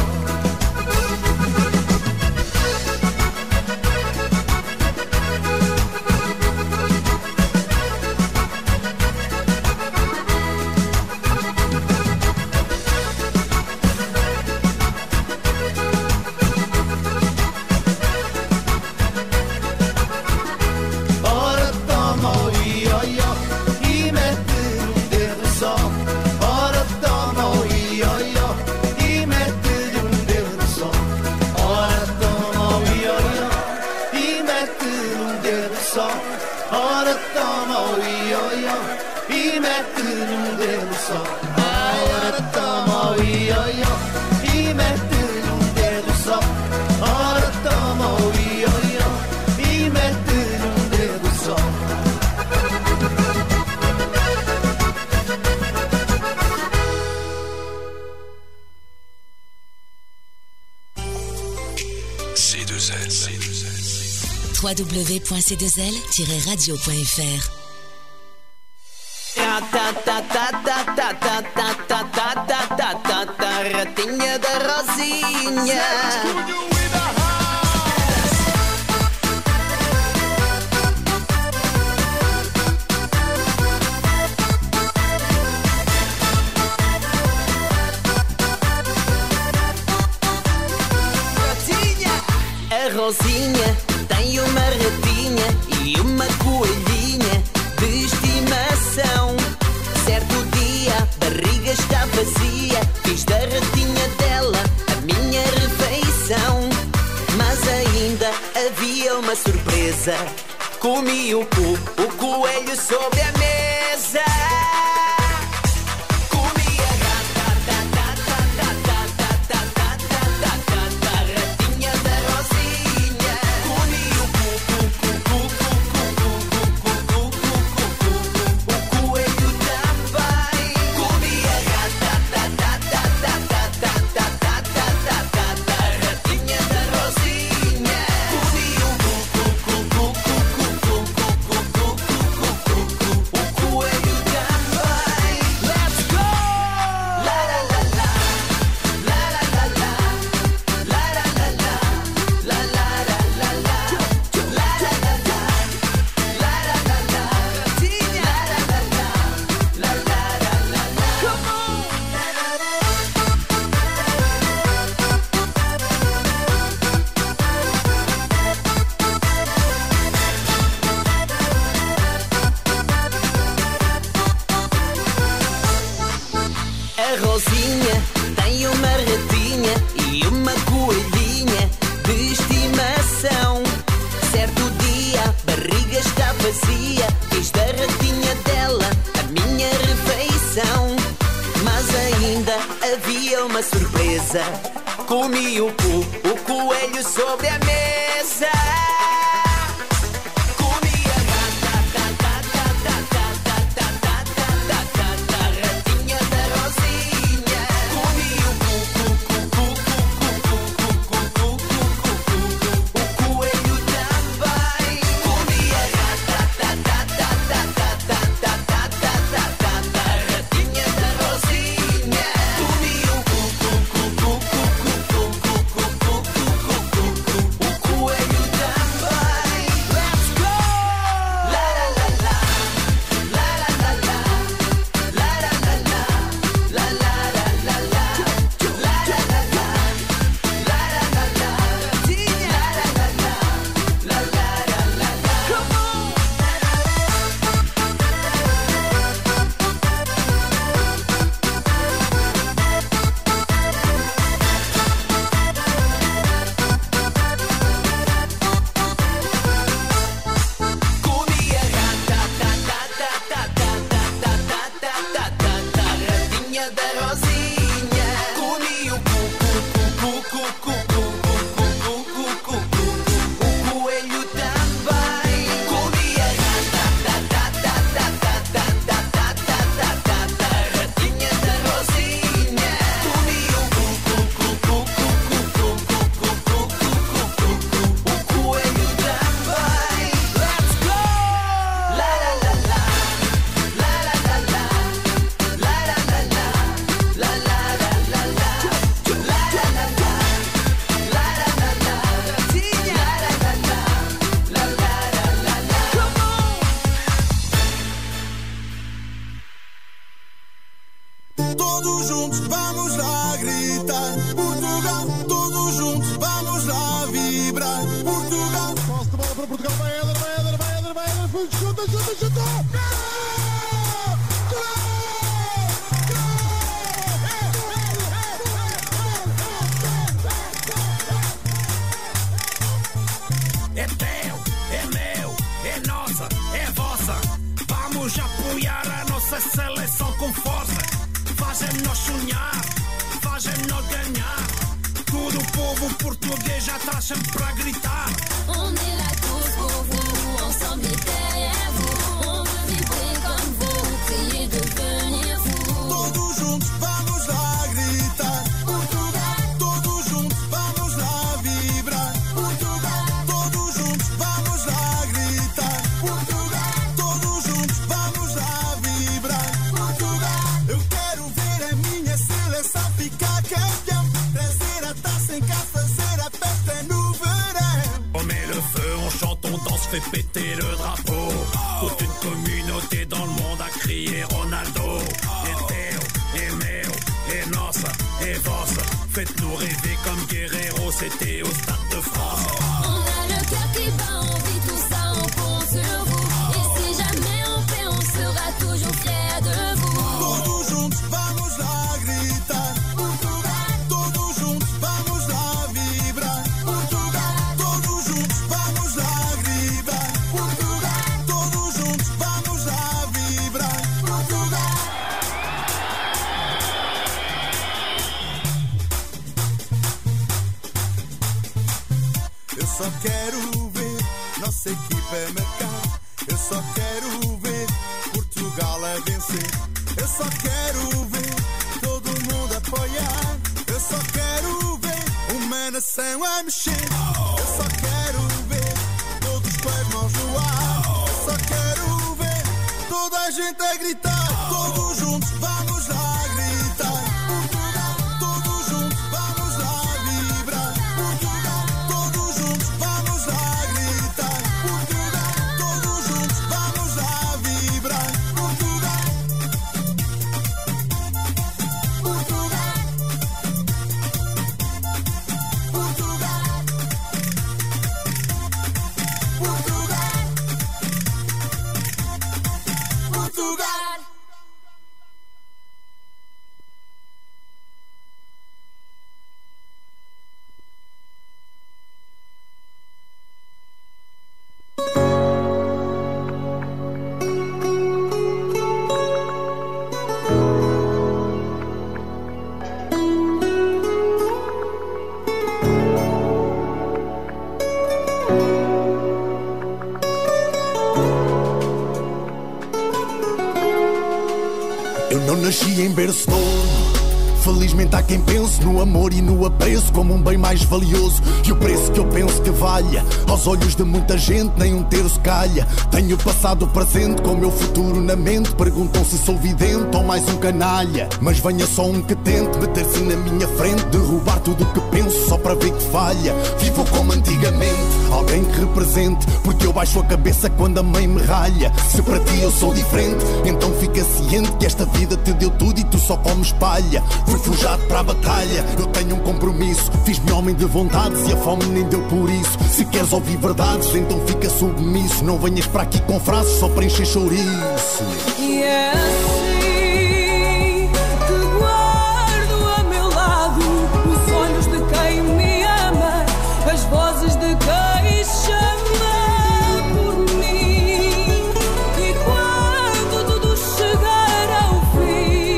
www.c2l-radio.fr. Ratinha da Rosinha. A Rosinha tem uma ratinha e uma coelhinha de estimação. Certo dia a barriga está vazia, fiz da ratinha dela a minha refeição. Mas ainda havia uma surpresa, comi o coelho sobre a mesa. Comi o coelho sobre a mesa. Comi a ratinha da Rosinha. Comi o coelho também. Comi a ratinha da Rosinha. Comi o coelho também. para Portugal, vai Éder, chuta! É teu, é meu, é nossa, é vossa. Vamos apoiar a nossa seleção com força. Fazem-nos sonhar, fazem-nos ganhar. Todo o povo português já está sempre para gritar. On est là tous pour vous, ensemble derrière vous. On veut vibrer comme vous, crier devenir fou. Todos juntos vamos lá gritar. Portugal, todos juntos vamos lá vibrar. Portugal, todos juntos vamos lá gritar. Portugal, todos juntos vamos lá vibrar. Portugal, eu quero ver a minha seleção ficar campeão. Trazer a taça em casa, fazer a festa no verão. On met le feu, on chante, on danse, fait péter le drapeau. Toute une communauté dans le monde a crié Ronaldo. É teu, é meu, é nossa, é vossa. Faites-nous rêver comme Guerrero, c'était au Stade de France. On a le cœur qui bat, on vit tout ça, on compte sur vous. Et si jamais on perd, on sera toujours fiers de vous. Todos juntos vamos lá gritar. Portugal, todos juntos vamos lá vibrar. Portugal, todos juntos vamos lá gritar. Portugal, todos juntos vamos lá vibrar. Portugal. Eu só quero ver nossa equipa marcar. Eu só quero ver Portugal a vencer. Eu só quero ver todo mundo apoiar. Eu só quero ver uma nação a mexer. Eu só quero ver todos com as mãos no ar. Eu só quero ver toda a gente a gritar. Todos juntos vamos lá gritar. Portugal, todos juntos vamos lá vibrar. Portugal, todos juntos vamos lá gritar. Portugal, todos juntos vamos lá vibrar. Portugal, Portugal, Portugal, Portugal, Portugal. Eu não nasci em berço de ouro. Felizmente há quem pense no amor e no apreço como um bem mais valioso. E o preço que eu penso que valha, aos olhos de muita gente, nem um terço calha. Tenho passado o presente com o meu futuro na mente. Perguntam se sou vidente ou mais um canalha. Mas venha só um que tente meter-se na minha frente, derrubar tudo o que penso só para ver que falha. Vivo como antigamente, alguém que represente, porque eu baixo a cabeça quando a mãe me ralha. Se para ti eu sou diferente, então fica ciente que esta vida te deu tudo e tu só comes palha. Fui forjado para a batalha, eu tenho um compromisso. Fiz-me homem de vontades e a fome nem deu por isso. Se queres ouvir verdades, então fica submisso. Não venhas para aqui com frases só para encher chouriço. E é assim que guardo a meu lado os olhos de quem me ama, as vozes de quem chama por mim. E quando tudo chegar ao fim,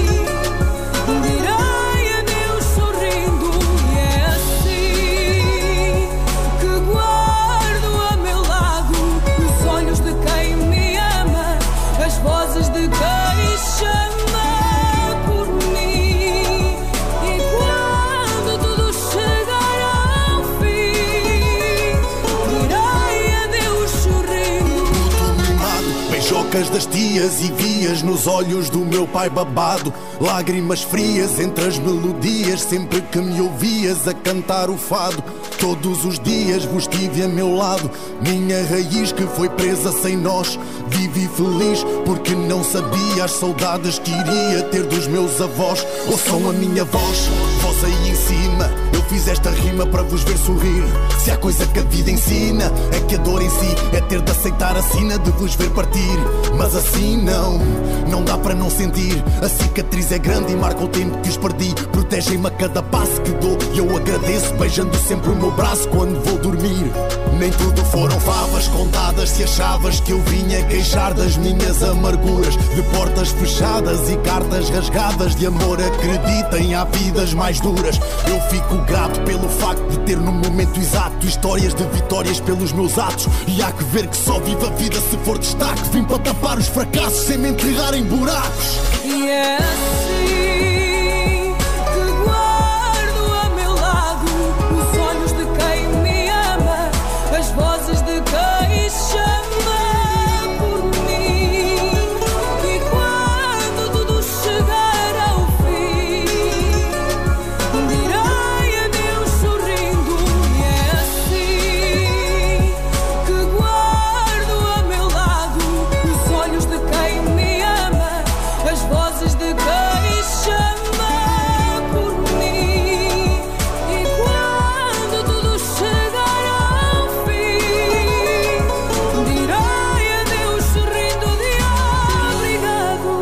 direi adeus sorrindo. E é assim que guardo a meu lado os olhos de quem me ama, as vozes de quem chama por mim. E quando tudo chegar ao fim, direi adeus sorrindo. Puto mimado, beijocas das tias e vias nos olhos do meu pai babado. Lágrimas frias entre as melodias, sempre que me ouvias a cantar o fado. Todos os dias vos tive a meu lado, minha raiz que foi presa sem nós. Vivi feliz porque não sabia as saudades que iria ter dos meus avós. Ouçam a minha voz, voz aí em cima. Eu fiz esta rima para vos ver sorrir. Se há coisa que a vida ensina, é que a dor em si é ter de aceitar a sina de vos ver partir. Mas assim não dá para não sentir. A cicatriz é grande e marca o tempo que os perdi. Protegem-me a cada passo que dou e eu agradeço, beijando sempre o meu braço quando vou dormir. Nem tudo foram favas contadas. Se achavas que eu vinha queixar das minhas amarguras, de portas fechadas e cartas rasgadas de amor, acreditem, há vidas mais duras. Eu fico grato pelo facto de ter no momento exato histórias de vitórias pelos meus atos. E há que ver que só vivo a vida se for destaque. Vim para tapar os fracassos sem me enterrar em buracos. E é assim que guardo a meu lado os olhos de quem me ama, as vozes de quem chama por mim. E quando tudo chegar ao fim, direi adeus sorrindo. E é assim que guardo a meu lado os olhos de quem me ama, as vozes de quem chama por mim. E quando tudo chegar ao fim, direi adeus sorrindo de obrigado.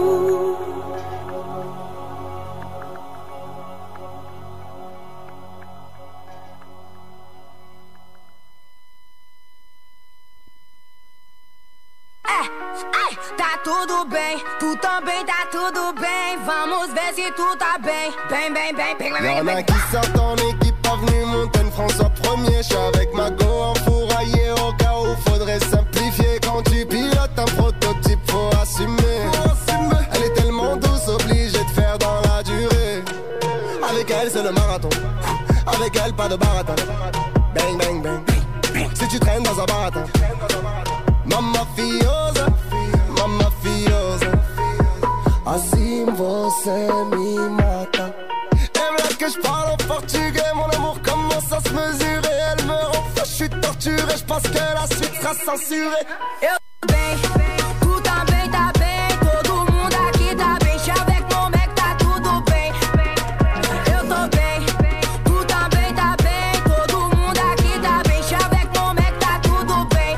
Tá tudo bem, tu também tá tudo bem. Vamos ver se tu tá bem. Bem, bem, bem, bem, bem, Y'en a bem. qui sortent en équipe, avenue Montaigne, François Premier. J'suis avec ma go enfouraillée au cas où faudrait simplifier. Quand tu pilotes un prototype, faut assumer. Elle est tellement douce, obligée de faire dans la durée. Avec elle, c'est le marathon. Avec elle, pas de baratin. Bang, bang, bang. Si tu traînes dans un baratin. Mamma fiosa, mamma fiosa. Assim você me mata. Et voilà que je parle en portugais. Mon amour commence à se mesurer. Elle me rend fou, je suis torturé. Je pense que la suite sera censurée. Eu tô bem, tu também tá bem. Todo mundo aqui tá bem. Avec mon mec tá tudo bem. Eu tô bem, tu também tá bem. Todo mundo aqui tá bem. Avec mon mec tá tudo bem.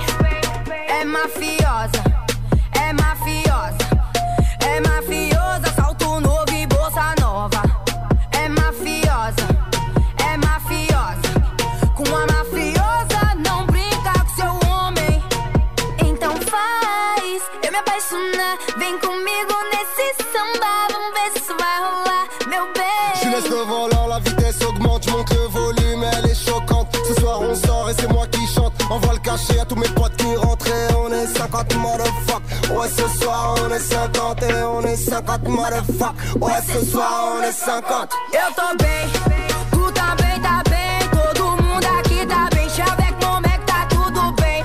É mafiosa, é mafiosa, é mafiosa. Salto novo e bolsa nova. É mafiosa, é mafiosa. Com a mafiosa não brinca com seu homem. Então faz eu me apaixonar. Vem comigo nesse samba. Vamos ver se isso vai rolar, meu bem. Je laisse le volant, la vitesse augmente, je monte le volume, elle est choquante. Ce soir on sort et c'est moi qui chante. Envoie le cachet à tous mes potes qui rentrent et on est 50 motherfuck. Ouais, ce soir on est 50 et on est 50 motherfuck. Ouais, ce soir on est 50. Eu tô bem, tu também tá bem. Todo mundo aqui tá bem. Avec mon mec tá tudo bem.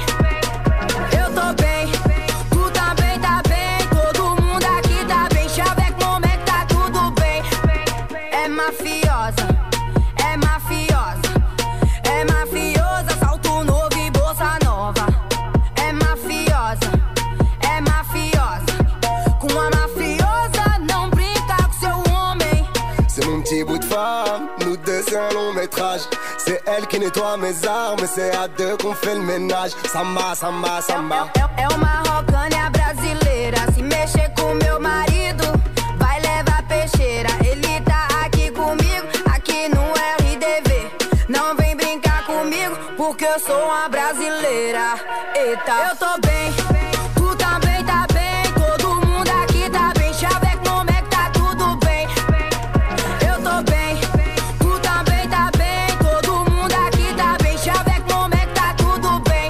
Eu tô bem, tu também tá bem. Todo mundo aqui tá bem. Avec mon mec tá tudo bem. É mafiosa, é mafiosa, é mafiosa. Salto novo e bolsa nova. É mafiosa, é mafiosa. Com a mafiosa não brinca com seu homem. C'est mon petit bout de femme, nous deux c'est un long métrage. C'est elle qui nettoie mes armes et c'est à deux qu'on fait le ménage. Samba, samba, samba. É uma rocânia brasileira. Se mexer com meu marido, vai levar peixeira. Ele tá aqui comigo, aqui no RDV. Não vem brincar comigo, porque eu sou uma brasileira. Eita, eu tô bem, tu também tá bem. Todo mundo aqui tá bem. Avec mon mec tá tudo bem. Eu tô bem, tu também tá bem. Todo mundo aqui tá bem. Avec mon mec tá tudo bem.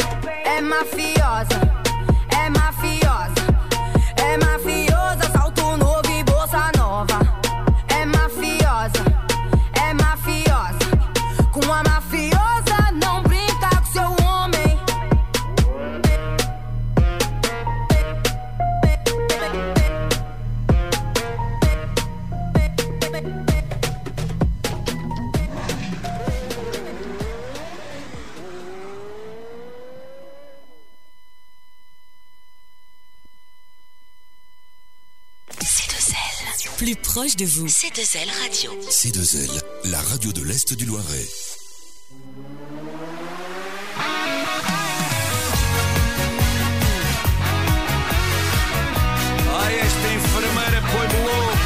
É mafiosa, é mafiosa, é mafiosa. Salto novo e bolsa nova. É mafiosa, é mafiosa. Com a mafiosa não brinca com seu homem. plus proche de vous. C2L Radio. C2L, la radio de l'Est du Loiret. Ai, esta enfermeira põe-me louco.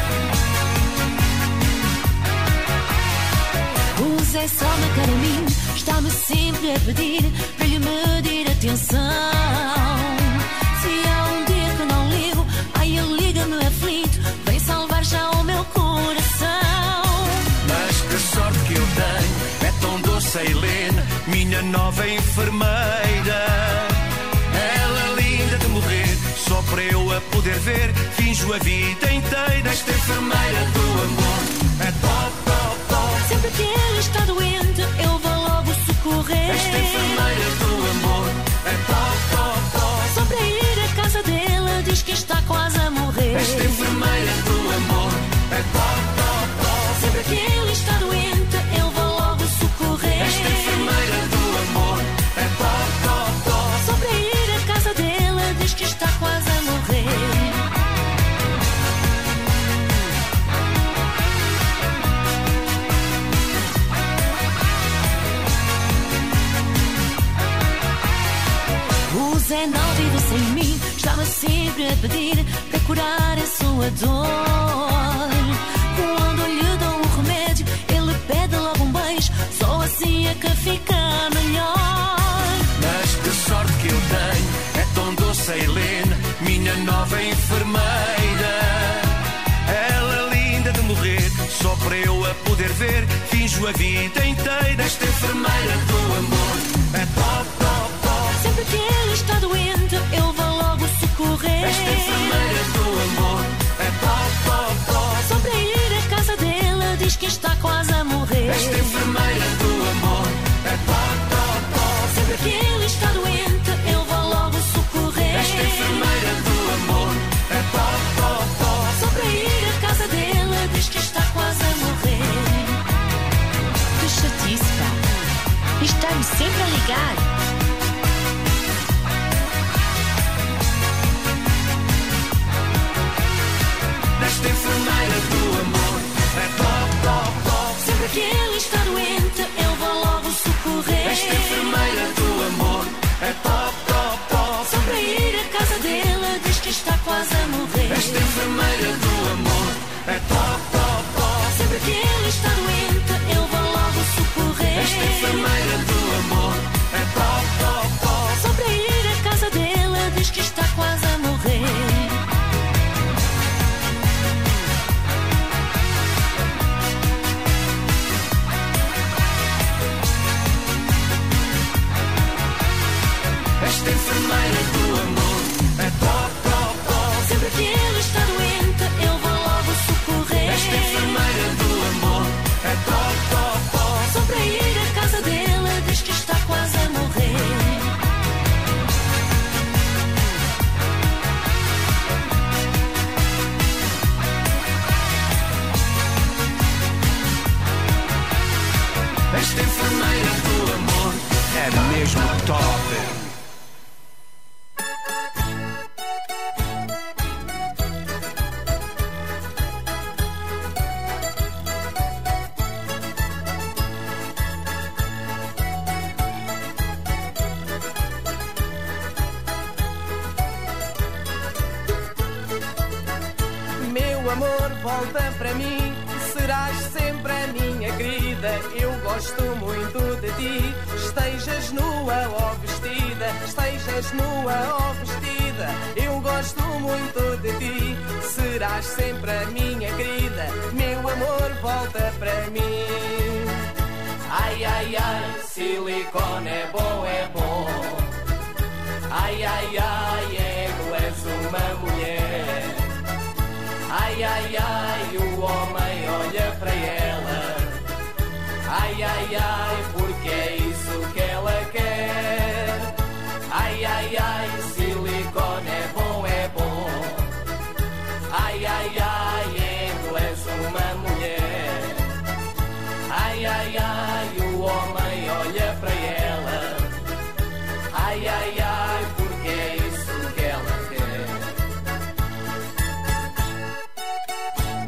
O Zé só marcar a mim, está-me sempre a pedir para lhe medir atenção. Se há um dia que não ligo, ai ele liga-me aflito, vem salvar já o meu coração. Mas que sorte que eu tenho, é tão doce a Helene, minha nova enfermeira. Ela linda de morrer, só para eu a poder ver, finjo a vida inteira. Esta enfermeira do amor é top, top, top. Sempre que ele está doente, eu vou logo socorrer. Esta enfermeira do amor é top, top, top. Só para ir à casa dela, diz que está quase a morrer. Esta enfermeira do amor é top, top, top. Sempre que ele está doente, eu vou logo socorrer. Esta enfermeira do amor é top, top, top. Só para ir à casa dela, diz que está quase a morrer. O Zé não vive sem mim, está-me sempre a pedir para curar a sua dor. Quando lhe dou um remédio, ele pede logo um beijo, só assim é que fica melhor. Mas que sorte que eu tenho, é tão doce a Helene, minha nova enfermeira. Ela linda de morrer, só para eu a poder ver, finjo a vida inteira. Esta enfermeira do amor é top, top, top. Sempre que ele está doente, eu vou logo socorrer. Esta enfermeira do amor é top, top, top. Só para ir à casa dela, diz que está quase a morrer. Esta enfermeira do amor é top, top, top. Sempre que ele está doente, eu vou logo socorrer. Esta enfermeira do amor é top, top, top. Só para ir à casa dela, diz que está quase a morrer. Que chatice, pá. Está-me sempre a ligar. Esta enfermeira do amor é top, top, top. Sempre que ele está doente, eu vou logo socorrer. Esta enfermeira do amor é top, top, top. Só para ir à casa dela, diz que está quase a morrer. Esta enfermeira do amor é top, top, top. Sempre que ele está doente, eu vou logo socorrer. Esta enfermeira do amor é top, top, top. Só para ir à casa dela, diz que está quase a morrer. Esta enfermeira do amor é top, top, top. Sempre que ele está doente, eu vou logo socorrer. Esta enfermeira do amor é top, top, top. Só para ir à casa dela, diz que está quase a morrer. Esta enfermeira do amor é mesmo top. Meu amor, volta para mim, serás sempre a minha querida. Eu gosto muito de ti, estejas nua ou vestida, estejas nua ou vestida. Eu gosto muito de ti, serás sempre a minha querida. Meu amor, volta para mim. Ai, ai, ai, silicone é bom, é bom. Ai, ai, ai, tu és uma mulher. Ai, ai, ai, o homem olha para ela. Ai, ai, ai, porque é isso que ela quer. Ai, ai, ai, silicone é bom, é bom. Ai, ai, ai, tu és uma mulher. Ai, ai, ai, o homem olha para ela. Ai, ai, ai, porque é isso que ela quer.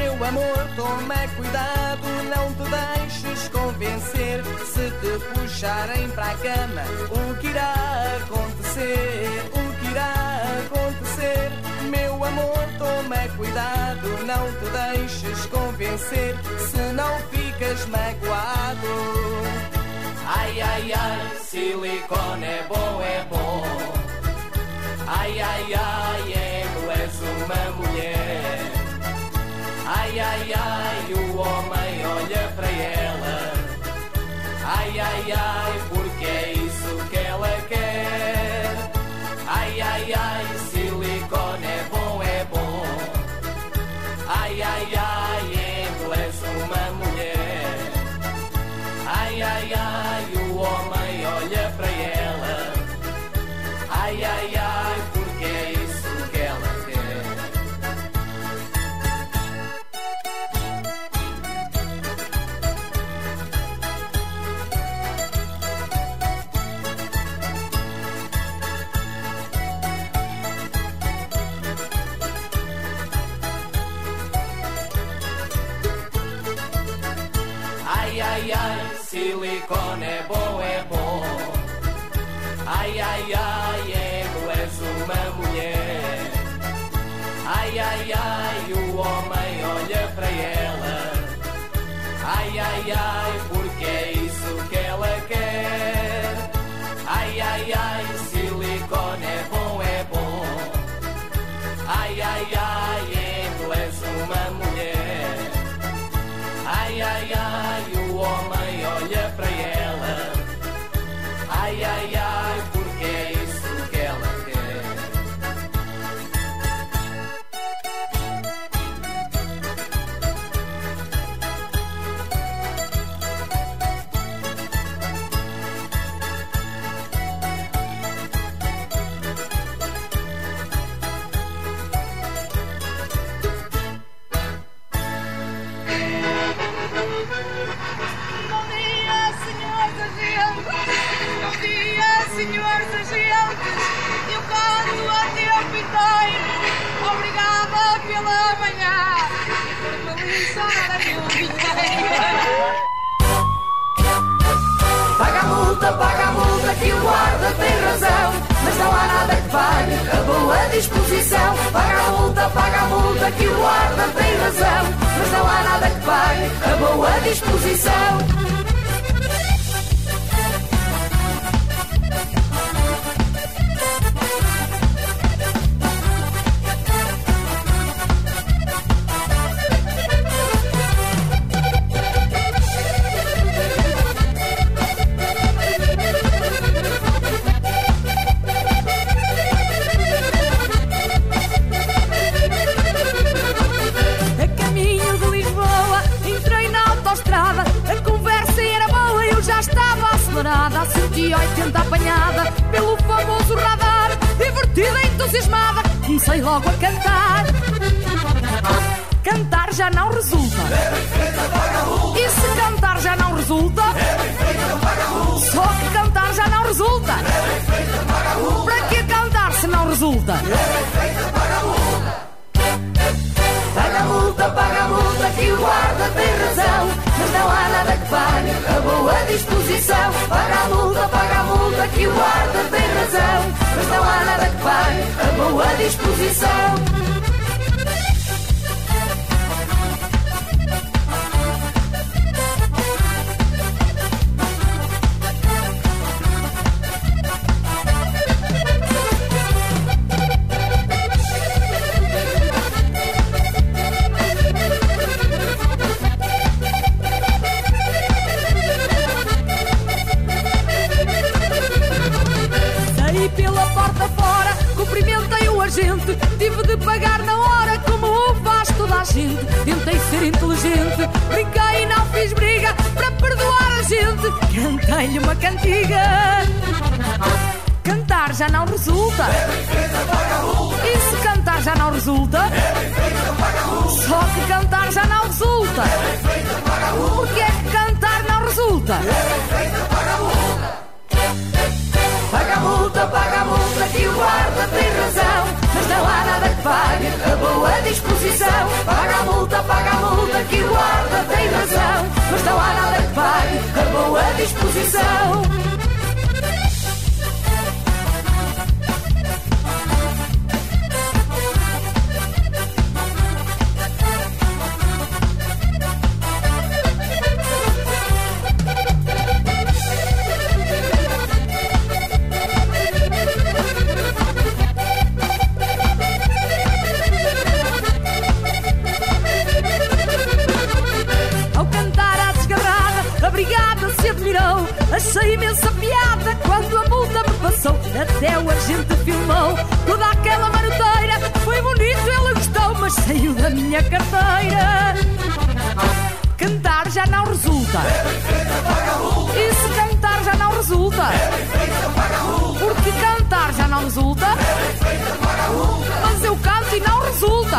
Meu amor, toma cuidado, não te deixes convencer. Se te puxarem para a cama, o que irá acontecer? O que irá acontecer? Meu amor, toma cuidado, não te deixes convencer, senão ficas magoado. Ai, ai, ai, silicone é bom, é bom. Ai, ai, ai, és uma mulher. Ai, ai, ai, o homem olha para ela. Ai, ai, ai, porque é isso que ela quer. Ai, ai, ai, silicone é bom, é bom. Ai, ai, ai, tu és uma mulher. Ai, ai, ai, o homem olha para ela. Ai, ai, ai, porque é isso que ela quer. Ai, ai, ai, silicone é bom, é bom. Ai, ai, ai, tu és uma mulher. Ai, ai, ai, o homem olha para ela. Ai, ai, ai, porque é isso que ela quer. Ai, ai, ai, silicone é bom, é bom. Ai, ai, ai, tu és uma mulher. Ai, ai, ai, o homem olha para ela. Ai, ai, ai, porque é isso que ela quer. Senhores agentes, eu canto a tempo inteiro. Obrigada pela manhã e por feliçar a meu dinheiro. Paga a multa que o guarda tem razão, mas não há nada que pague a boa disposição. Paga a multa que o guarda tem razão, mas não há nada que pague a boa disposição. A 180 apanhada pelo famoso radar, divertida, entusiasmada, comecei logo a cantar. Cantar já não resulta. E se cantar já não resulta, só que cantar já não resulta. Para que cantar se não resulta? Paga a multa que o guarda tem razão, mas não há nada que pague a boa disposição. Paga a multa que o guarda tem razão, mas não há nada que pague a boa disposição. Tive de pagar na hora como o faz toda a gente. Tentei ser inteligente, brinquei e não fiz briga para perdoar a gente. Cantei-lhe uma cantiga. Cantar já não resulta. E se cantar já não resulta, só que cantar já não resulta. Porque é que cantar não resulta? Paga a multa que o guarda tem razão, mas não há nada que pague pague a boa disposição. Paga a multa que o guarda tem razão. Mas não há nada que pague a boa disposição. Achei imensa piada quando a multa me passou. Até o agente filmou toda aquela maroteira. Foi bonito, ele gostou, mas saiu da minha carteira. Cantar já não resulta. E se cantar já não resulta? Porque cantar já não resulta? Mas eu canto e não resulta.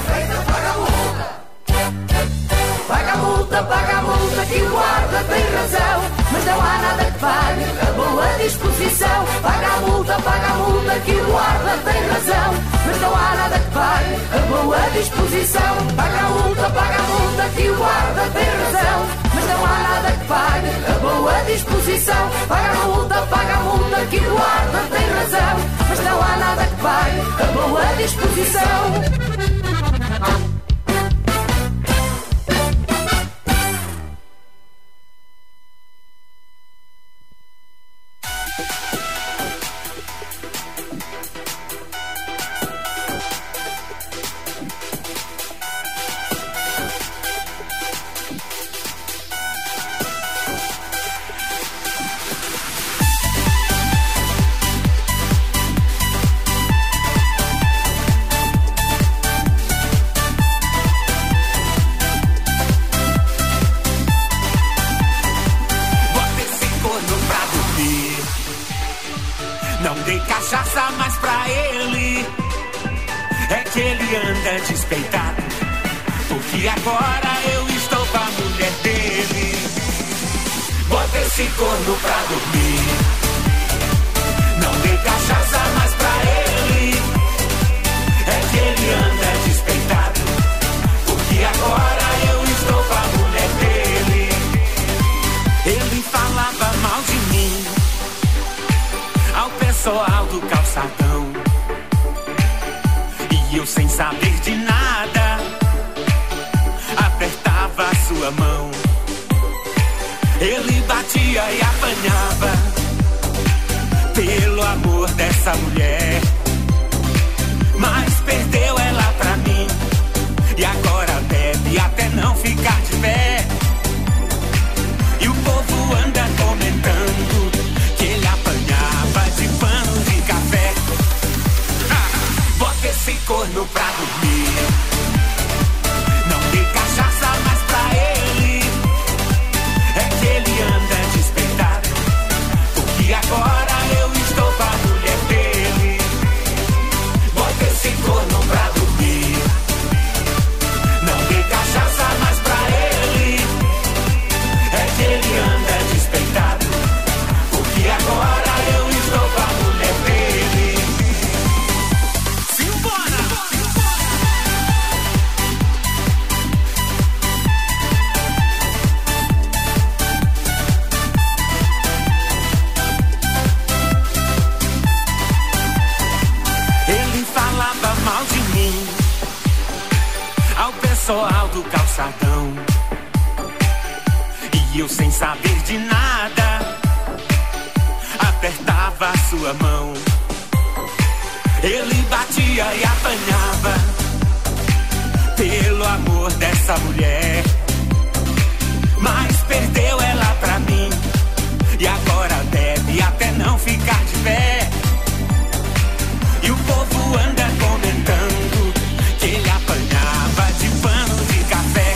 Paga a multa que o guarda tem razão. Mas não há nada que pague a boa disposição. Paga a multa que o guarda tem razão. Mas não há nada que pague a boa disposição. Paga a multa que o guarda tem razão. Mas não há nada que pague a boa disposição. Paga a multa que o guarda tem razão. Mas não há nada que pague a boa disposição. Cachaça mais pra ele, é que ele anda despeitado, porque agora eu estou com a mulher dele. Bota esse corno pra dormir, não dê cachaça mais pra ele, é que ele anda despeitado, porque agora eu estou com a mulher dele. Ele falava mal de mim ao pessoal do calçadão, e eu sem saber de nada apertava a sua mão. Ele batia e apanhava pelo amor dessa mulher, mas perdeu ela pra mim e agora bebe até não ficar de pé. E o povo anda comentando que ele apanhava de pano de café. Bota esse corno pra dormir, não dê cachaça mais pra ele, é que ele anda despeitado, porque agora eu estou com a mulher dele. Bota esse corno pra dormir, não dê cachaça mais pra ele, é que ele anda despeitado, porque agora eu estou com a mulher dele. Simbora! Ele falava mal de mim ao pessoal do calçadão, e eu sem saber de nada apertava a sua mão. Ele batia e apanhava pelo amor dessa mulher, mas perdeu ela pra mim e agora bebe até não ficar de pé. E o povo anda comentando que ele apanhava de pano de café.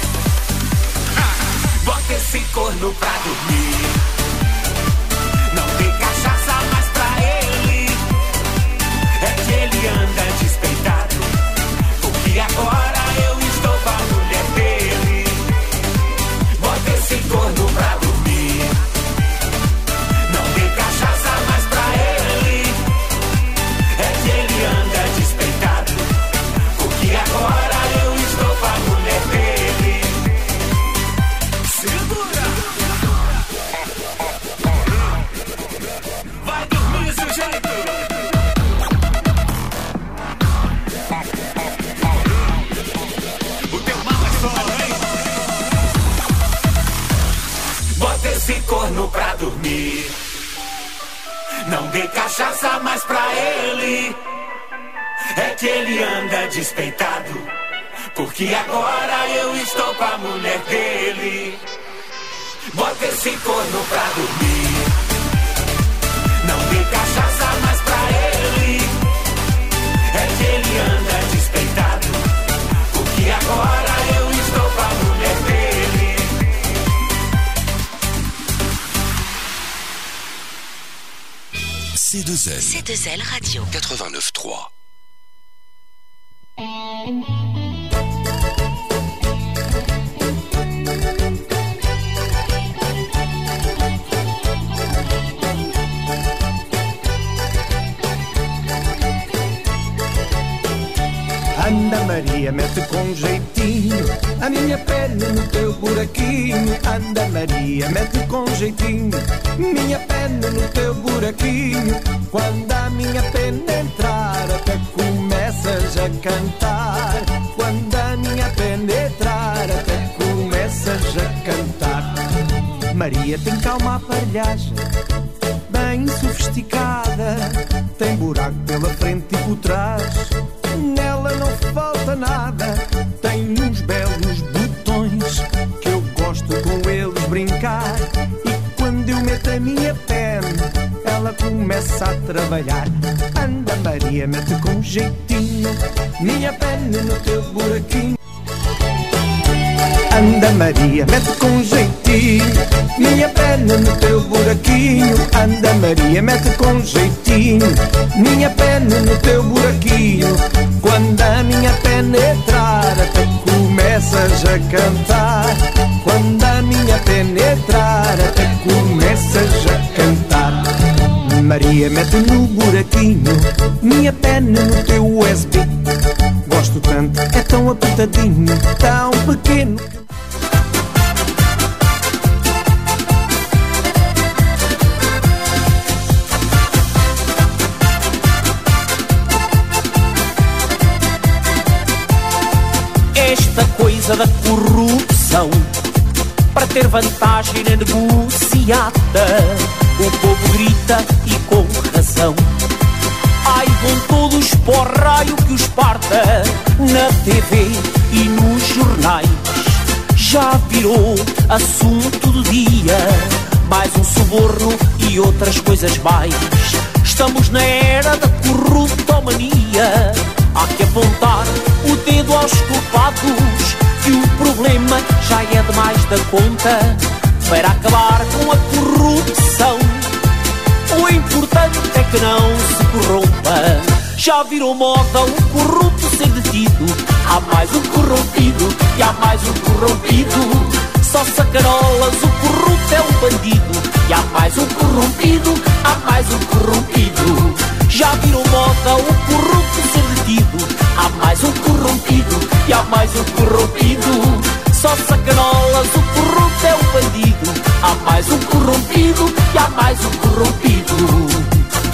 Bota esse corno pra dormir, não dê cachaça mais pra ele, é que ele anda despeitado, porque agora eu estou com a mulher dele. Bota esse corno pra dormir, não dê cachaça mais pra ele, é que ele anda despeitado, porque corno pra dormir. Não dê cachaça mais pra ele. É que ele anda despeitado, porque agora eu estou com a mulher dele. Bota esse corno pra dormir. Não dê cachaça mais pra ele. É que ele anda despeitado, porque agora eu estou com a mulher dele. C2L. C2L Radio. 89.3. Anda Maria, mete com jeitinho a minha pena no teu buraquinho. Anda Maria, mete com jeitinho minha pena no teu buraquinho. Quando a minha pena entrar, até começas a cantar. Quando a minha pena entrar, até começas a cantar. Maria tem calma aparelhagem, bem sofisticada. Tem buraco pela frente e por trás, nela não falta nada. Tem uns belos botões que eu gosto com eles brincar. E quando eu meto a minha pena, ela começa a trabalhar. Anda Maria, mete com jeitinho minha pena no teu buraquinho. Anda Maria, mete com jeitinho minha pena no teu buraquinho. Anda Maria, mete com jeitinho minha pena no teu buraquinho. Quando a minha pena entrar, até começas a cantar. Quando a minha pena entrar, até começas a cantar. Maria, mete no buraquinho minha pena no teu USB. Gosto tanto, é tão apertadinho, tão pequeno. Esta coisa da corrupção, para ter vantagem na negociata, o povo grita e com razão. Ai, vão todos para o raio que os parta, na TV e nos jornais. Já virou assunto do dia, mais um suborno e outras coisas mais. Estamos na era da corruptomania. Há que apontar o dedo aos culpados, que o problema já é demais da conta. Para acabar com a corrupção, o importante é que não se corrompa. Já virou moda um corrupto ser detido. Há mais um corrompido e há mais um corrompido. Só sacarolas, o corrupto é um bandido. E há mais um corrompido, há mais um corrompido. Já virou moda um corrupto ser detido. Há mais um corrompido e há mais um corrompido. Só sacarolas, o corrupto é um bandido. Há mais um corrompido e há mais um corrompido.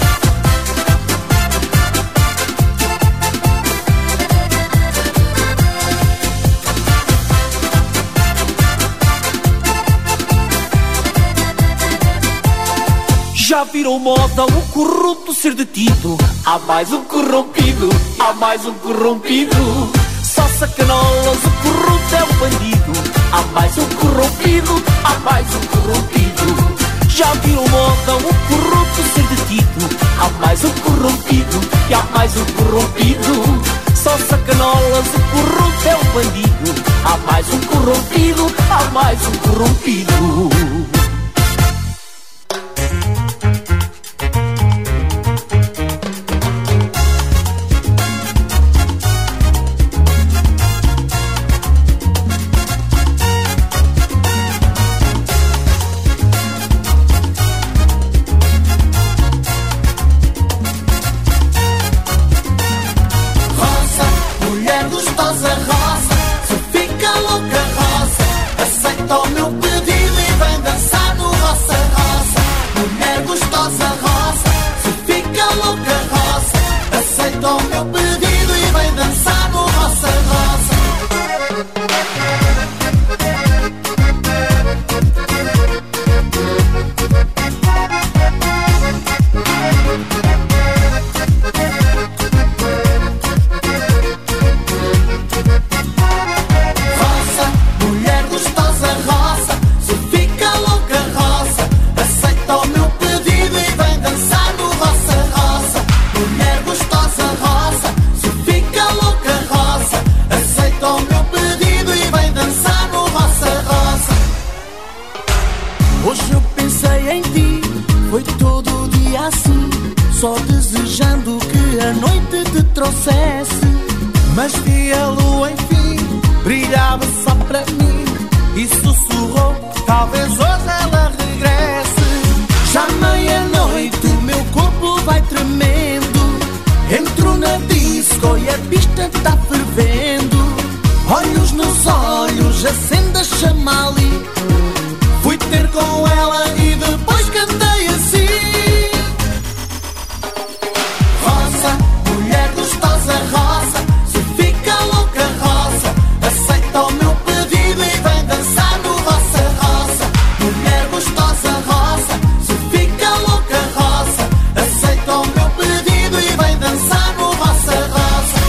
Já virou moda o corrupto ser detido. Há mais um corrompido, há mais um corrompido. Só sacanolas, o corrupto é um bandido. Há mais um corrompido, há mais um corrompido. Já virou moda o corrupto ser detido. Há mais um corrompido e há mais um corrompido. Só sacanolas, o corrupto é um bandido. Há mais um corrompido, há mais um corrompido. Rosa, se fica louca, Rosa, aceita o meu pedido e vem só desejando que a noite te trouxesse. Mas vi a lua enfim, brilhava só para mim e sussurrou, talvez hoje ela regresse. Já meia-noite o meu corpo vai tremendo, entro na disco e a pista tá fervendo. Olhos nos olhos, acende a chama ali. Fui ter com ela e depois cantei assim: Rosa, mulher gostosa, rosa, se fica louca, rosa, aceita o meu pedido e vem dançar no roça, rosa. Mulher gostosa, rosa, se fica louca, rosa, aceita o meu pedido e vem dançar no roça, rosa.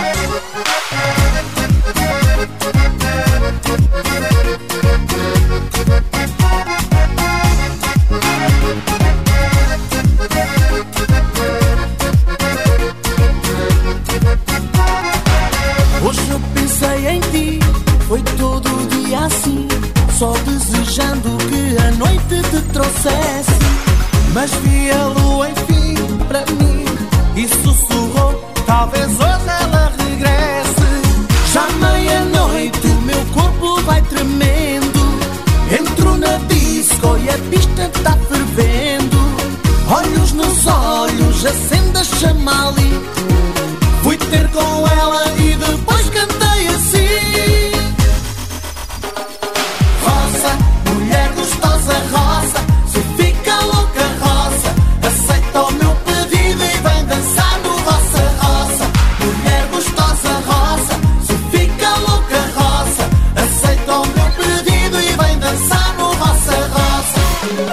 Hoje eu pensei em ti, foi todo o dia assim, só desejando que a noite te trouxesse. Mas vi a lua enfim para mim e sussurrou, talvez hoje ela regresse. Já meia-noite o meu corpo vai tremendo, entro na disco e a pista tá fervendo. Olhos nos olhos, acende a chama ali. Fui ter com ela e depois cantei assim: Rosa, mulher gostosa, rosa, se fica louca, rosa, aceita o meu pedido e vem dançar no roça, rosa. Mulher gostosa, rosa, se fica louca, rosa, aceita o meu pedido e vem dançar no roça, rosa.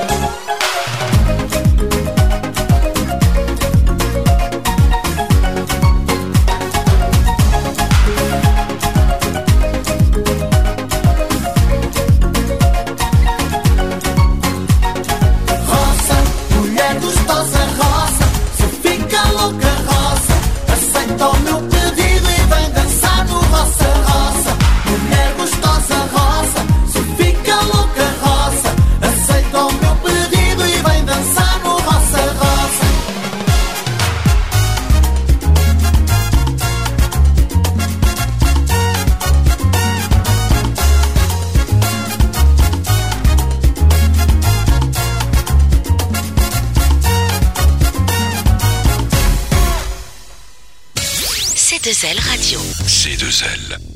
Rosa, mulher gostosa, rosa, se fica louca, rosa, aceita o meu pedido e vem dançar no roça, rosa. Mulher gostosa, rosa, se fica louca, rosa, aceita o meu pedido e vem dançar no roça, rosa. C2L Radio. C2L.